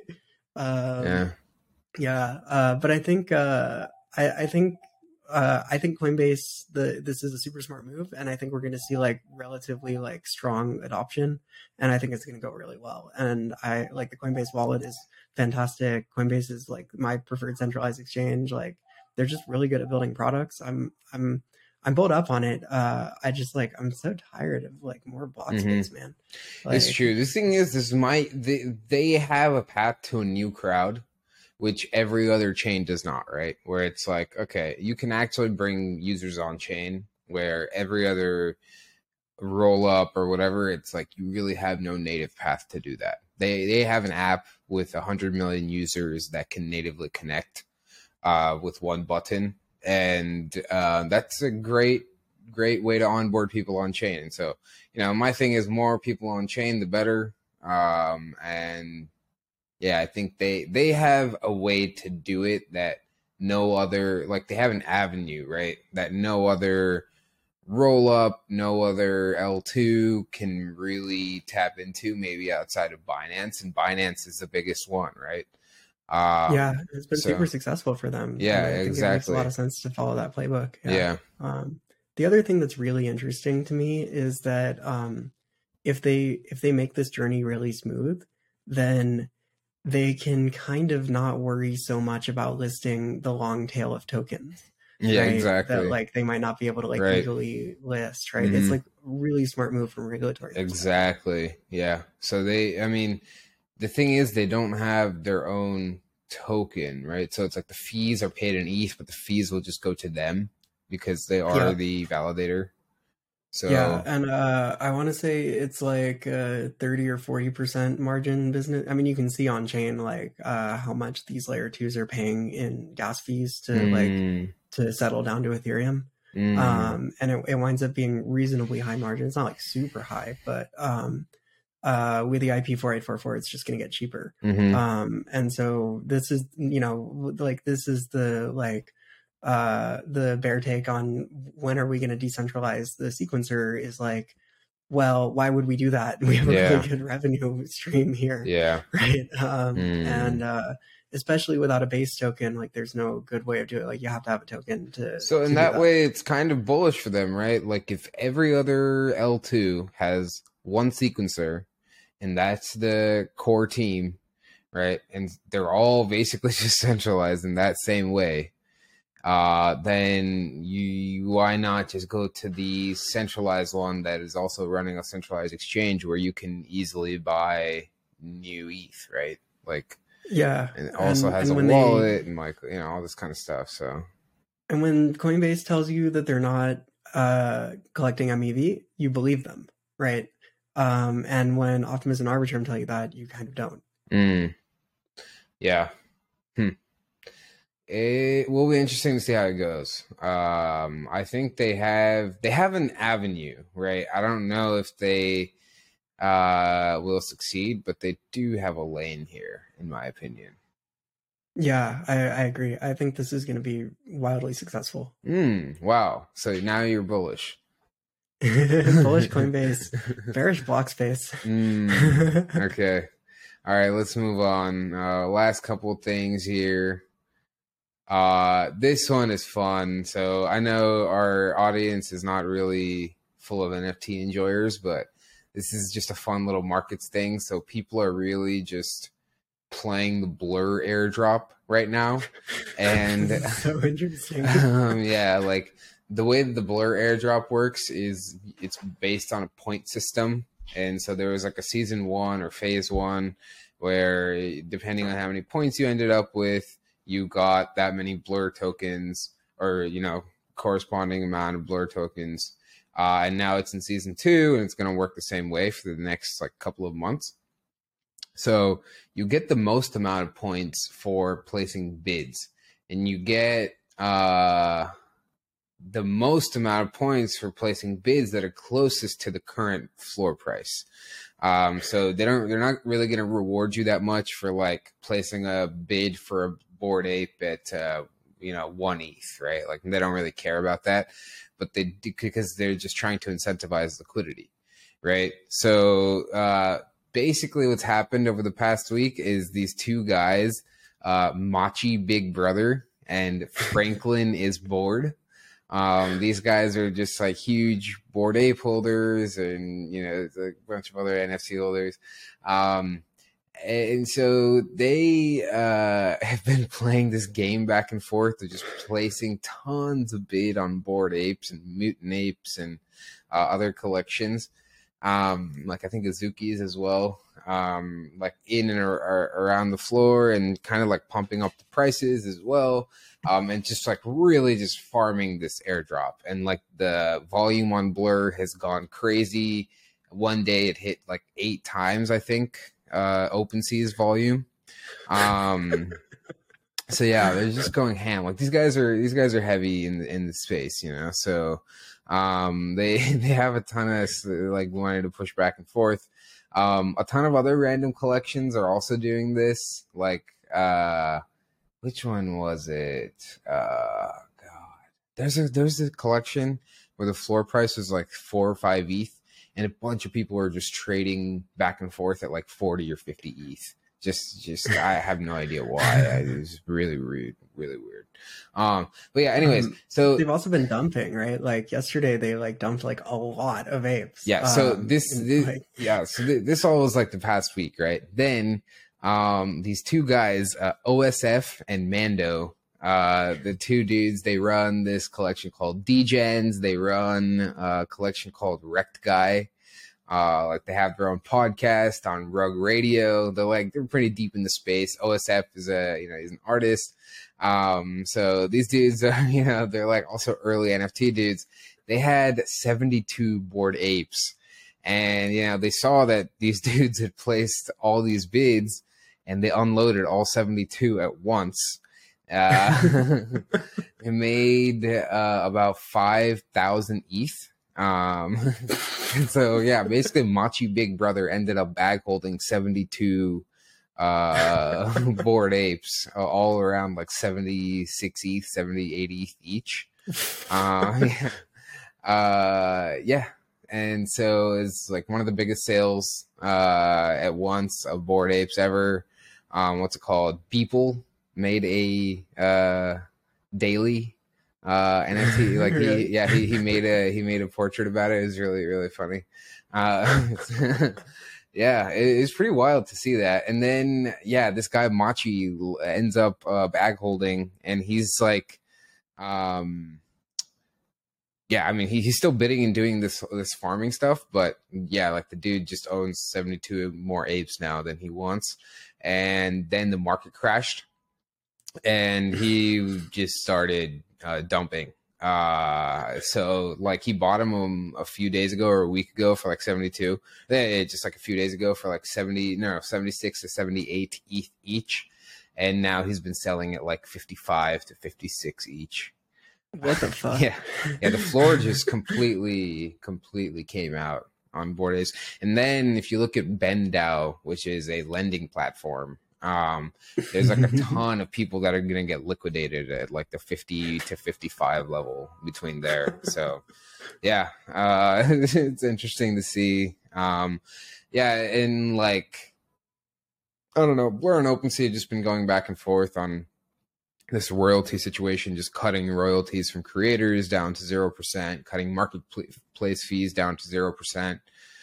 um, Yeah. yeah, uh, but I think uh, I, I think uh, I think Coinbase the this is a super smart move, and I think we're going to see like relatively like strong adoption, and I think it's going to go really well. And I like the Coinbase wallet is fantastic. Coinbase is like my preferred centralized exchange. Like they're just really good at building products. I'm I'm I'm pulled up on it. Uh, I just like I'm so tired of like more block Mm-hmm. space, man. It's Like true. This thing is, this might they, they have a path to a new crowd, which every other chain does not, right? Where it's like, okay, you can actually bring users on chain, where every other roll up or whatever, it's like you really have no native path to do that. They they have an app with a hundred million users that can natively connect uh, with one button, and uh, that's a great great way to onboard people on chain. And so, you know, my thing is more people on chain, the better. Um, and yeah, I think they they have a way to do it that no other, like they have an avenue, right? That no other roll up, no other L two can really tap into, maybe outside of Binance, and Binance is the biggest one, right? yeah, Um, it's been super so successful for them, and yeah, I think it makes a lot exactly. of sense to follow that playbook. Yeah. Yeah. Um, the other thing that's really interesting to me is that um, if they if they make this journey really smooth, then they can kind of not worry so much about listing the long tail of tokens, Yeah, right? That exactly. like they might not be able to like Right. legally list, right? It's Hmm. like really smart move from a regulatory perspective. Exactly. Yeah. So they, I mean, the thing is, they don't have their own token, right? So it's like the fees are paid in E T H, but the fees will just go to them because they are Yeah. the validator. Yeah, So, and uh, I want to say it's like a thirty or forty percent margin business. I mean, you can see on chain like uh, how much these layer twos are paying in gas fees to like mm, to settle down to Ethereum. mm, Um, and it, it winds up being reasonably high margin. It's not like super high, but um, uh, with the I P four eight four four, it's just going to get cheaper. mm-hmm, Um, and so this is, you know, like this is the like uh, the bear take on when are we going to decentralize the sequencer is like, well, why would we do that? We have a really yeah, good revenue stream here, yeah, right? Um, and mm. uh, especially without a base token, like there's no good way of doing it. Like you have to have a token to So in to do that that. way, it's kind of bullish for them, right? Like if every other L two has one sequencer, and that's the core team, right? And they're all basically just centralized in that same way. Uh, then you why not just go to the centralized one that is also running a centralized exchange where you can easily buy new E T H, right? Like, Yeah, and it also and has and a when they wallet and like you know all this kind of stuff. So And when Coinbase tells you that they're not uh, collecting M E V, you believe them, right? Um, and when Optimism and Arbitrum tell you that, you kind of don't. mm, yeah. Hmm. It will be interesting to see how it goes. Um, I think they have they have an avenue, right? I don't know if they uh, will succeed, but they do have a lane here, in my opinion. Yeah, I, I agree. I think this is going to be wildly successful. Mm, wow. So now you're bullish. Bullish Coinbase, bearish Blockspace. mm, okay. All right, let's move on. Uh, last couple things here. Uh, this one is fun. So I know our audience is not really full of N F T enjoyers, but this is just a fun little markets thing. So people are really just playing the Blur airdrop right now. And so interesting. um, yeah, like the way that the Blur airdrop works is it's based on a point system. And so there was like a season one or phase one where depending on how many points you ended up with, you got that many Blur tokens or, you know, corresponding amount of Blur tokens. Uh, and now it's in season two and it's going to work the same way for the next like couple of months. So you get the most amount of points for placing bids, and you get uh, the most amount of points for placing bids that are closest to the current floor price. Um, so they don't, they're not really going to reward you that much for like placing a bid for a Bored Ape at, uh, you know, one E T H, right? Like they don't really care about that, but they do because they're just trying to incentivize liquidity, right? So, uh, basically what's happened over the past week is these two guys, uh, Machi Big Brother and Franklin is Bored. Um, these guys are just like huge Bored Ape holders and, you know, a bunch of other N F T holders. Um, and so they uh, have been playing this game back and forth. They're just placing tons of bid on Bored Apes and Mutant Apes and uh, other collections. Um, like I think Azuki's as well, um, like in and ar- ar- around the floor and kind of like pumping up the prices as well. Um, and just like really just farming this airdrop, and like the volume on Blur has gone crazy. One day it hit like eight times, I think, uh, OpenSea's volume. Um, so yeah, they're just going ham. Like these guys are, these guys are heavy in the, in the space, you know? So, um, they, they have a ton of like wanting to push back and forth. Um, a ton of other random collections are also doing this. Like, uh, which one was it? Uh, God, there's a, there's a collection where the floor price was like four or five E T H. And a bunch of people are just trading back and forth at like forty or fifty E T H. Just, just, I have no idea why. I, it was really weird, really weird. Um, but yeah, anyways, Um, so they've also been dumping, right? Like yesterday, they like dumped like a lot of apes. yeah, so um, this, and, this like, yeah, so th- this all was like the past week, right? Then, um, these two guys, uh, O S F and Mando, uh, the two dudes, they run this collection called D-Gens. They run a collection called Wrecked Guy. Uh, like they have their own podcast on Rug Radio. They're like, they're pretty deep in the space. O S F is a, you know, he's an artist. Um, so these dudes are, you know, they're like also early N F T dudes. They had seventy-two Bored Apes, and, you know, they saw that these dudes had placed all these bids and they unloaded all seventy-two at once. Uh, it made, uh, about five thousand E T H. Um, and so yeah, basically Machi Big Brother ended up bag holding seventy-two uh Bored Apes, uh, all around like seventy-six E T H, seventy-eight E T H each. Uh, yeah. Uh, yeah. And so it's like one of the biggest sales uh at once of Bored Apes ever. Um, what's it called? Beeple made a uh daily uh N F T, like he yeah he, he made a he made a portrait about it. It was really really funny. Uh yeah, it, it's pretty wild to see that. And then yeah, this guy Machi ends up uh bag holding, and he's like um yeah, I mean he, he's still bidding and doing this this farming stuff, but yeah, like the dude just owns seventy-two more apes now than he wants. And then the market crashed and he just started uh, dumping. Uh, so like he bought them a few days ago or a week ago for like seventy-two. Then just like a few days ago for like seventy, no, seventy-six to seventy-eight E T H each. And now he's been selling at like fifty-five to fifty-six each. What the fuck? yeah. Yeah. The floor just completely, completely came out on Bored Apes. And then if you look at BendDAO, which is a lending platform, Um, there's like a ton of people that are going to get liquidated at like the fifty to fifty-five level between there. So yeah, uh, it's interesting to see. Um, yeah, and like, I don't know, Blur and OpenSea have just been going back and forth on this royalty situation, just cutting royalties from creators down to zero percent, cutting marketplace fees down to zero percent.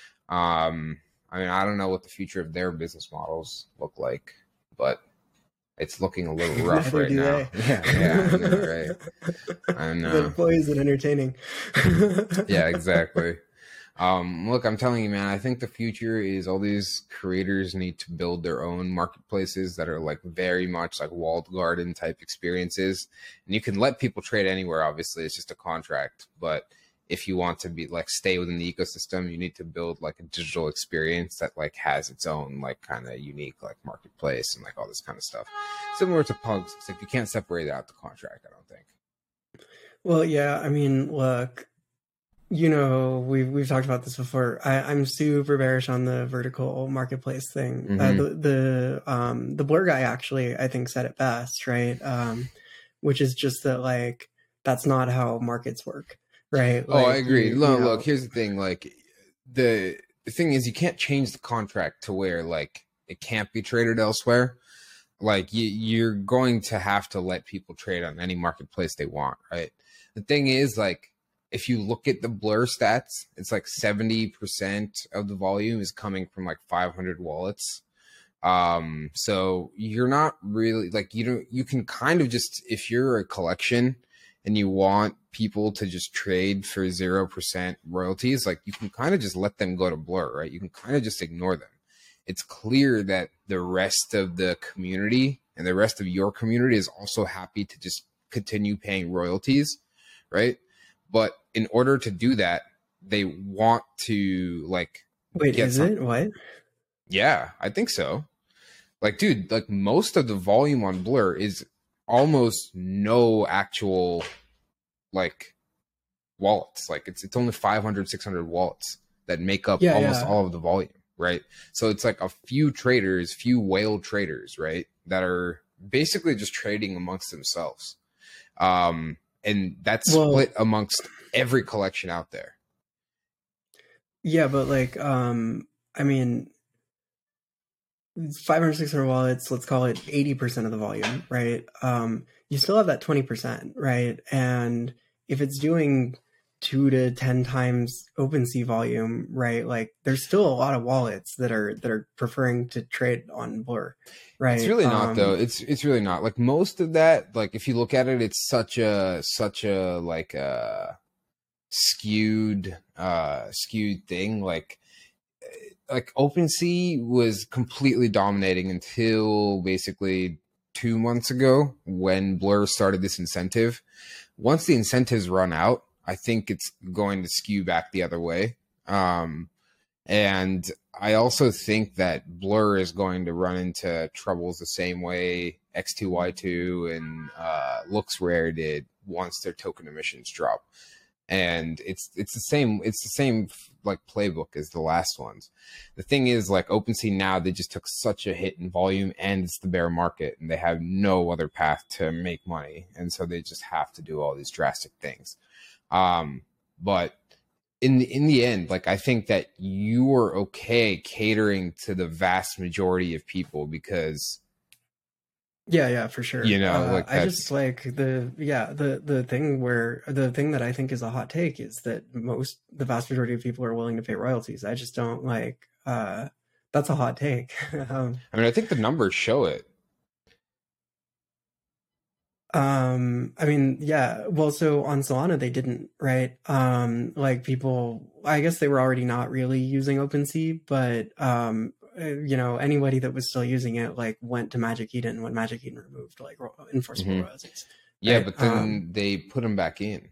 Um, I mean, I don't know what the future of their business models look like, but it's looking a little rough right now. They. Yeah, yeah, I know, right? I know. The employees and entertaining. Yeah, exactly. Um, look, I'm telling you, man, I think the future is all these creators need to build their own marketplaces that are like very much like walled garden type experiences. And you can let people trade anywhere. Obviously, it's just a contract. But if you want to be like stay within the ecosystem, you need to build like a digital experience that like has its own like kind of unique like marketplace and like all this kind of stuff. Similar to Punks, except you can't separate out the contract, I don't think. Well, yeah, I mean, look, you know, we've we've talked about this before. I, I'm super bearish on the vertical marketplace thing. Mm-hmm. Uh, the the um the Blur guy actually, I think, said it best, right? Um, which is just that like that's not how markets work, right? Like, oh, I agree. You, look, you know, look, here's the thing. Like the the thing is, you can't change the contract to where like it can't be traded elsewhere. Like you, you're going to have to let people trade on any marketplace they want, right? The thing is, like, if you look at the Blur stats, it's like seventy percent of the volume is coming from like five hundred wallets. Um, so you're not really like, you don't, you can kind of just, if you're a collection and you want people to just trade for zero percent royalties, like you can kind of just let them go to Blur, right? You can kind of just ignore them. It's clear that the rest of the community and the rest of your community is also happy to just continue paying royalties, right? But in order to do that, they want to like wait, is some... it what? Yeah, I think so. Like, dude, like most of the volume on Blur is almost no actual like wallets. Like it's it's only five hundred, six hundred wallets that make up yeah, almost yeah. all of the volume, right? So it's like a few traders, few whale traders, right, that are basically just trading amongst themselves. Um And that's well, split amongst every collection out there. Yeah, but like, um, I mean, five hundred, six hundred wallets, let's call it eighty percent of the volume, right? Um, you still have that twenty percent, right? And if it's doing two to ten times OpenSea volume, right? Like there's still a lot of wallets that are, that are preferring to trade on Blur, right? It's really not um, though. It's, it's really not like most of that. Like if you look at it, it's such a, such a like a skewed, uh, skewed thing. Like, like OpenSea was completely dominating until basically two months ago when Blur started this incentive. Once the incentives run out, I think it's going to skew back the other way. Um, and I also think that Blur is going to run into troubles the same way X two Y two and uh, LooksRare did once their token emissions drop. And it's it's the same it's the same like playbook as the last ones. The thing is, like OpenSea now, they just took such a hit in volume, and it's the bear market, and they have no other path to make money, and so they just have to do all these drastic things. Um, but in the, in the end, like I think that you are okay catering to the vast majority of people because. Yeah, yeah, for sure. You know, uh, like I just like the yeah the the thing where the thing that I think is a hot take is that most the vast majority of people are willing to pay royalties. I just don't like uh, that's a hot take. um, I mean, I think the numbers show it. Um, I mean, yeah. Well, so on Solana they didn't, right? Um, like people, I guess they were already not really using OpenSea, but um. You know, anybody that was still using it like went to Magic Eden when Magic Eden removed like enforceable mm-hmm. royalties. Yeah, right? But then um, they put them back in.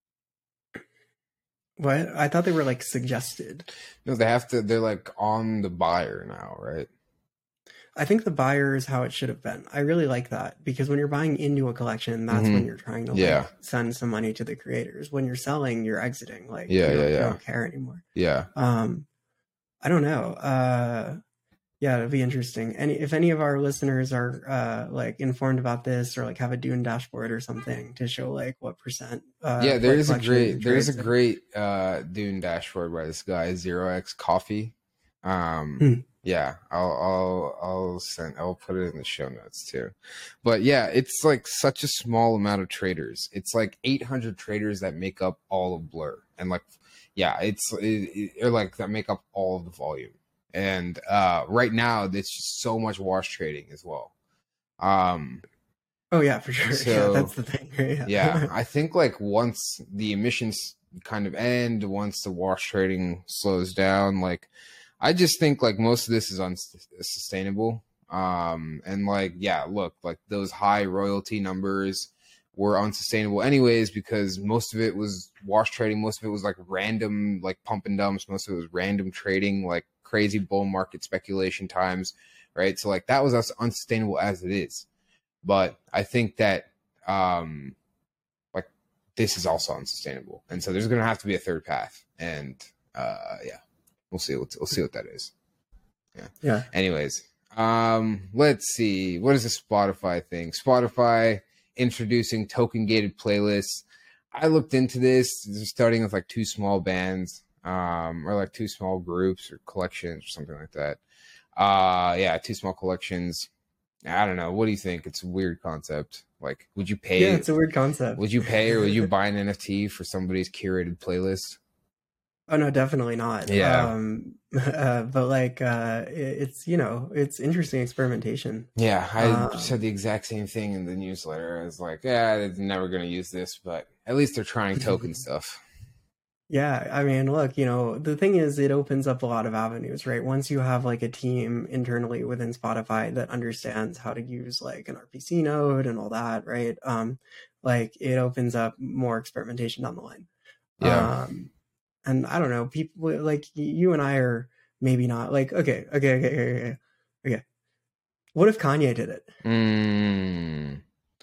What? I thought they were like suggested. No, they have to. They're like on the buyer now, right? I think the buyer is how it should have been. I really like that because when you're buying into a collection, that's mm-hmm. when you're trying to like, yeah. send some money to the creators. When you're selling, you're exiting. Like, yeah, you yeah, don't, yeah. you don't care anymore. Yeah. Um, I don't know. Uh. Yeah, it'll be interesting. And if any of our listeners are uh, like informed about this, or like have a Dune dashboard or something to show like what percent uh, Yeah, there play is a collection great there's a trades in. great uh Dune dashboard by this guy Zero X Coffee. Um Hmm. yeah, I'll I'll I'll send I'll put it in the show notes too. But yeah, it's like such a small amount of traders. It's like eight hundred traders that make up all of Blur. And like yeah, it's it, it, or like that make up all of the volume. And uh right now there's just so much wash trading as well. Um Oh yeah, for sure. so Yeah, that's the thing. Yeah. yeah, I think like once the emissions kind of end, once the wash trading slows down, like I just think like most of this is unsustainable. Um, and like, yeah, look, like those high royalty numbers were unsustainable anyways, because most of it was wash trading. Most of it was like random, like pump and dumps. Most of it was random trading, like crazy bull market speculation times. Right. So like that was as unsustainable as it is. But I think that, um, like this is also unsustainable. And so there's going to have to be a third path. And, uh, yeah, we'll see what, we'll see what that is. Yeah. Yeah. Anyways, um, let's see. What is the Spotify thing? Spotify introducing token gated playlists. I looked into this. They're starting with like two small bands, um, or like two small groups or collections or something like that. Uh, yeah, two small collections. I don't know. What do you think? It's a weird concept. Like, would you pay? Yeah, it's a weird concept. Would you pay or would you buy an N F T for somebody's curated playlist? Oh no, definitely not. Yeah. Um, uh, but like, uh, it, it's you know, it's interesting experimentation. Yeah, I Um, said the exact same thing in the newsletter. I was like, yeah, they're never going to use this, but at least they're trying token stuff. Yeah, I mean, look, you know, the thing is, it opens up a lot of avenues, right? Once you have like a team internally within Spotify that understands how to use like an R P C node and all that, right? Um, like it opens up more experimentation down the line. Yeah. Um, and I don't know, people like you and I are maybe not like, okay, okay, okay, okay, okay. okay. What if Kanye did it? Mm.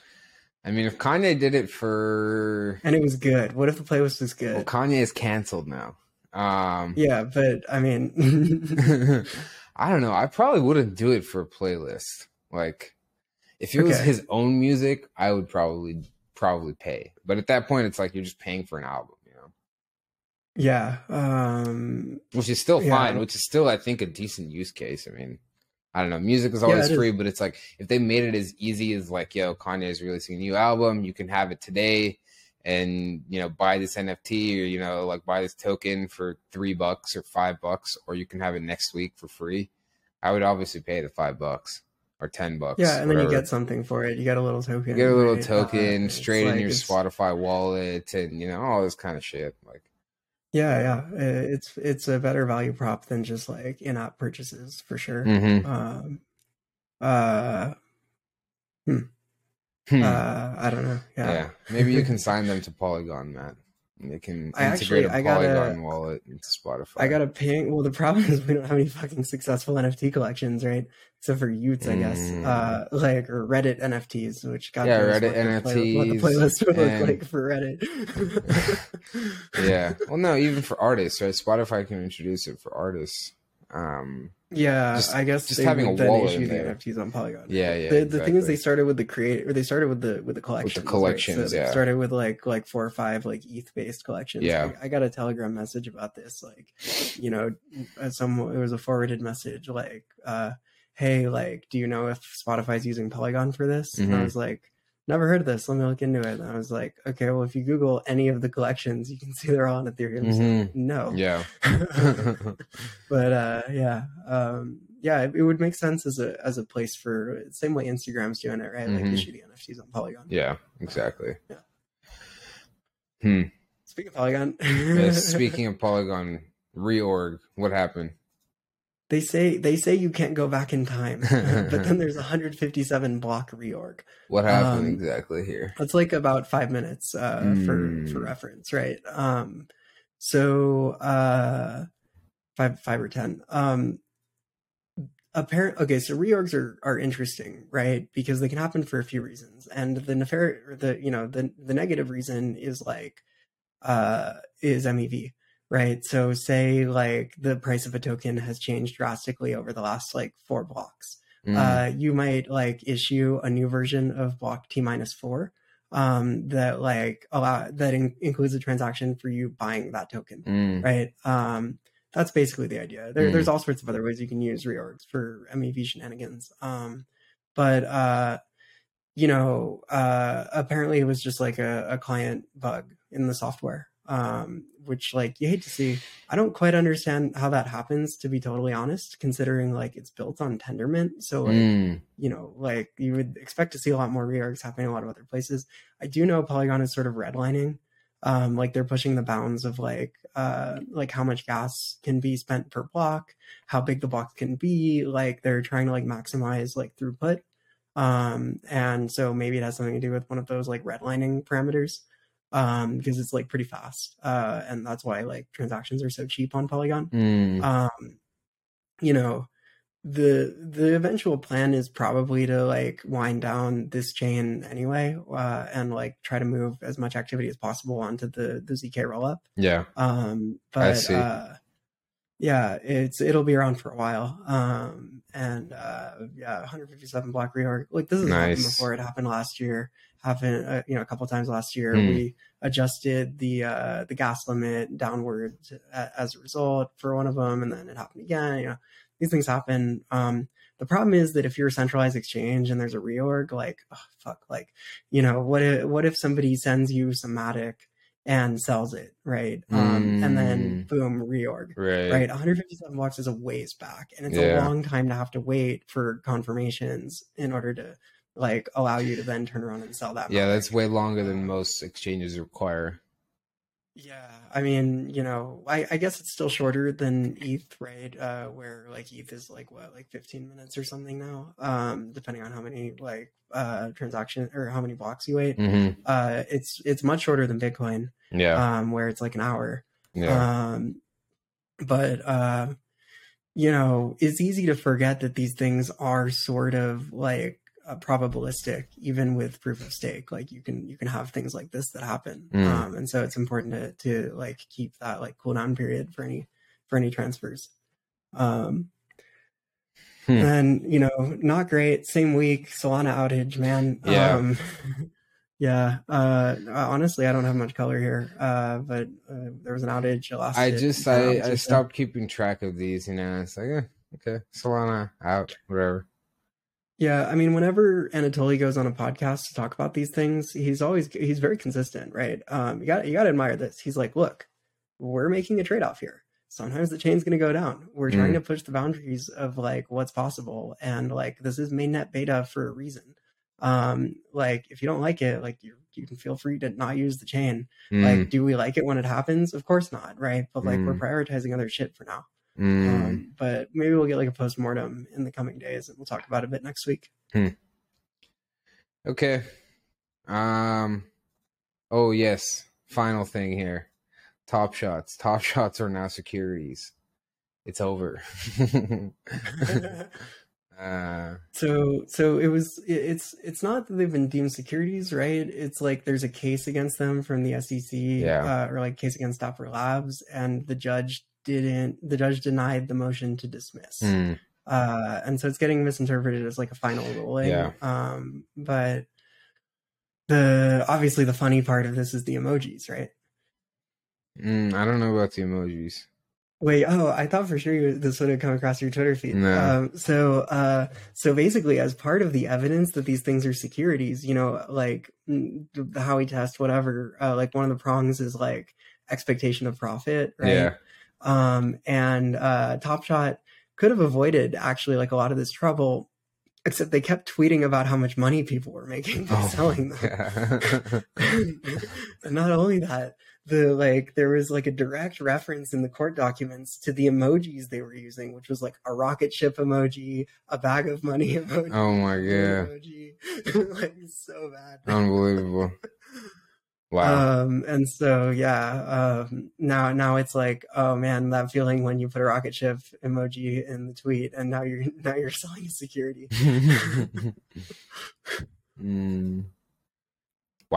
I mean, if Kanye did it for... And it was good. What if the playlist was good? Well, Kanye is canceled now. Um, yeah, but I mean... I don't know. I probably wouldn't do it for a playlist. Like, if it was Okay. his own music, I would probably probably pay. But at that point, it's like you're just paying for an album, you know? Yeah. Um, which is still yeah. fine, which is still, I think, a decent use case. I mean, I don't know. Music is always Yeah, it free, is. but it's like if they made it as easy as like, yo, Kanye is releasing a new album, you can have it today and, you know, buy this N F T or, you know, like buy this token for three bucks or five bucks, or you can have it next week for free. I would obviously pay the five bucks or ten bucks. Yeah, and whatever. then you get something for it. You get a little token. You get a little right? token Uh, straight like, in your it's, Spotify wallet and, you know, all this kind of shit. Like, yeah, yeah. It's it's a better value prop than just like in-app purchases for sure. mm-hmm. Um, uh, hmm. hmm. uh, I don't know. Yeah. yeah. Maybe you can sign them to Polygon, Matt. And they can I integrate actually- a I gotta- Polygon wallet into Spotify. I got a ping. Well, the problem is we don't have any fucking successful N F T collections, right? Except for Utes, I guess. Mm. Uh, like or Reddit N F Ts, which God Yeah, knows Reddit what the play- what the N F Ts playlist would and- look like for Reddit. yeah. Well, no, even for artists, right? Spotify can introduce it for artists. Um, Yeah, Just- I guess just they having would a then wallet issue in the there. N F Ts on Polygon. Yeah, yeah, The, the thing is, exactly. they started with the create, or they started with the with the collections. right? collections, So they yeah. started with like like four or five like E T H based collections. Yeah. I, I got a Telegram message about this. Like, you know, as some it was a forwarded message like, uh, "Hey, like, do you know if Spotify's using Polygon for this?" And I Mhm. was like, "Never heard of this. Let me look into it." And I was like, "Okay, well, if you Google any of the collections, you can see they're all on Ethereum." So Mhm. no. yeah. but uh yeah um yeah it, it would make sense as a as a place for same way Instagram's doing it, right? Like Mhm. issue the N F Ts on Polygon. yeah, exactly. Yeah. Hmm. Speaking of Polygon, Uh, speaking of Polygon reorg, what happened? they say they say you can't go back in time, but then there's one hundred fifty-seven block reorg. What happened Um, exactly here? That's like about five minutes uh for Mm. for reference, right? Um so uh five five or ten. Um apparent okay, so reorgs are are interesting, right? Because they can happen for a few reasons. And the nefar- or the you know, the the negative reason is like uh is M E V, right? So say like the price of a token has changed drastically over the last like four blocks. Mm. Uh, you might like issue a new version of block T minus four um, that like allow that in- includes a transaction for you buying that token, Mm. right? Um, that's basically the idea. There, Mm. There's all sorts of other ways you can use reorgs for M E V shenanigans. Um, but uh, you know, uh, apparently it was just like a, a client bug in the software, um, which like you hate to see. I don't quite understand how that happens, to be totally honest, considering like it's built on Tendermint. So like, Mm. you know, like you would expect to see a lot more reorgs happening in a lot of other places. I do know Polygon is sort of redlining. Um, like they're pushing the bounds of like, uh, like how much gas can be spent per block, how big the block can be. Like they're trying to like maximize like throughput. Um, and so maybe it has something to do with one of those like redlining parameters, um, because it's like pretty fast. Uh, and that's why like transactions are so cheap on Polygon. Mm. Um, you know, the the eventual plan is probably to like wind down this chain anyway, uh, and like try to move as much activity as possible onto the the Z K rollup. Yeah. Um, I but see. uh, yeah, it's it'll be around for a while. Um, and uh, yeah, one hundred fifty-seven block reorg. Like this has happened Nice. before. It happened last year. Happened, uh, you know, a couple times last year. Hmm. We adjusted the uh, the gas limit downward as a result for one of them, and then it happened again. You know, these things happen. Um, the problem is that if you're a centralized exchange and there's a reorg, like oh, fuck, like you know, what if what if somebody sends you some Matic and sells it, right? Um, and then Mm. boom, reorg. Right. Right, one hundred fifty-seven blocks is a ways back, and it's Yeah. a long time to have to wait for confirmations in order to like allow you to then turn around and sell that. Yeah, Matic. that's way longer than Um, most exchanges require. Yeah, I mean, you know, I, I guess it's still shorter than E T H, right? Uh, where like E T H is like what, like fifteen minutes or something now, um, depending on how many like uh transaction or how many blocks you wait. Mm-hmm. Uh, it's it's much shorter than Bitcoin, Yeah. um, where it's like an hour. Yeah. Um, but uh, you know, it's easy to forget that these things are sort of like uh, probabilistic, even with proof of stake. Like you can you can have things like this that happen, Mm. um, and so it's important to to like keep that like cooldown period for any for any transfers. Um, Hmm. and you know, not great. Same week, Solana outage, man. Yeah. Um, yeah. Uh, honestly, I don't have much color here, uh, but uh, there was an outage. It lasted I just ten I, hours I or so. stopped keeping track of these, you know. It's like, eh, okay, Solana out, whatever. Yeah, I mean, whenever Anatoly goes on a podcast to talk about these things, he's always he's very consistent, right? Um, you got you got to admire this. He's like, look, we're making a trade off here. Sometimes the chain's going to go down. We're trying Mm. to push the boundaries of like what's possible, and like this is mainnet beta for a reason. Um, like if you don't like it, like you you can feel free to not use the chain. Mm. Like, do we like it when it happens? Of course not, right? But like we're Mm. prioritizing other shit for now. Mm. Um, but maybe we'll get like a post-mortem in the coming days, and we'll talk about it a bit next week. Hmm. Okay. Um. Oh yes. Final thing here. Top shots. Top shots are now securities. It's over. uh. So, so it was. it- It's it's not that they've been deemed securities, right? It's like there's a case against them from the S E C, Yeah. uh, or like case against Dapper Labs, and the judge didn't. The judge denied the motion to dismiss, Mm. uh, and so it's getting misinterpreted as like a final ruling. Yeah. Um, but the obviously the funny part of this is the emojis, right? Mm, I don't know about the emojis. Wait, oh, I thought for sure you, this would have come across your Twitter feed. No. Um, so, uh, so basically, as part of the evidence that these things are securities, you know, like mm, the Howey test, whatever, uh, like one of the prongs is like expectation of profit, right? Yeah. Um, and uh, Top Shot could have avoided actually like a lot of this trouble, except they kept tweeting about how much money people were making by Oh, selling them. yeah. And not only that, the like there was like a direct reference in the court documents to the emojis they were using, which was like a rocket ship emoji, a bag of money emoji, Oh my a god. emoji. Like so bad. Unbelievable. Wow. Um, and so yeah, um, now now it's like, oh man, that feeling when you put a rocket ship emoji in the tweet, and now you're now you're selling security. mm. Wow.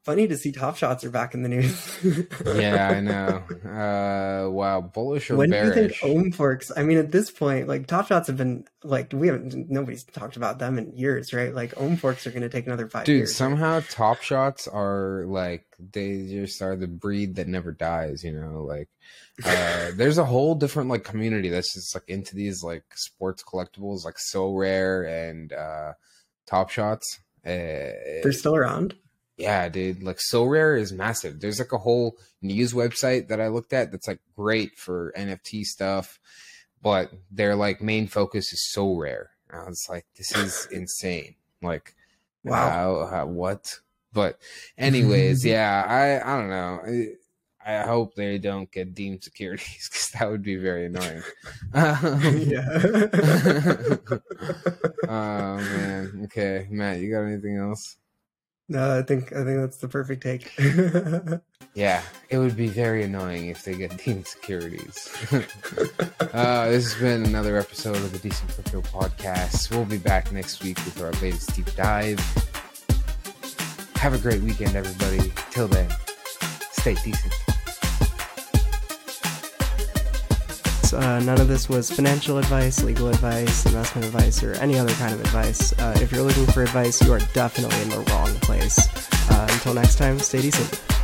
funny to see Top Shots are back in the news. Yeah, I know. Uh, wow, bullish or when bearish? do you think Ohm Forks? I mean, at this point, like Top Shots have been like we haven't nobody's talked about them in years, right? Like Ohm Forks are going to take another five Dude, years. Dude, somehow right? Top Shots are like they just are the breed that never dies. You know, like uh, there's a whole different like community that's just like into these like sports collectibles, like So Rare and uh, Top Shots. Uh, They're still around. Yeah, dude. Like So Rare is massive. There's like a whole news website that I looked at that's like great for N F T stuff, but their like main focus is So Rare. I was like, this is insane. Like, wow, how, how, what? But anyways, yeah, I I don't know. I, I hope they don't get deemed securities because that would be very annoying. Um, yeah. Oh man. Okay, Matt, you got anything else? No, I think I think that's the perfect take. Yeah, it would be very annoying if they get deemed securities. uh, this has been another episode of the Decent Crypto Podcast. We'll be back next week with our latest deep dive. Have a great weekend, everybody. Till then, stay decent. Uh, none of this was financial advice, legal advice, investment advice, or any other kind of advice. Uh, if you're looking for advice, you are definitely in the wrong place. Uh, until next time, stay decent.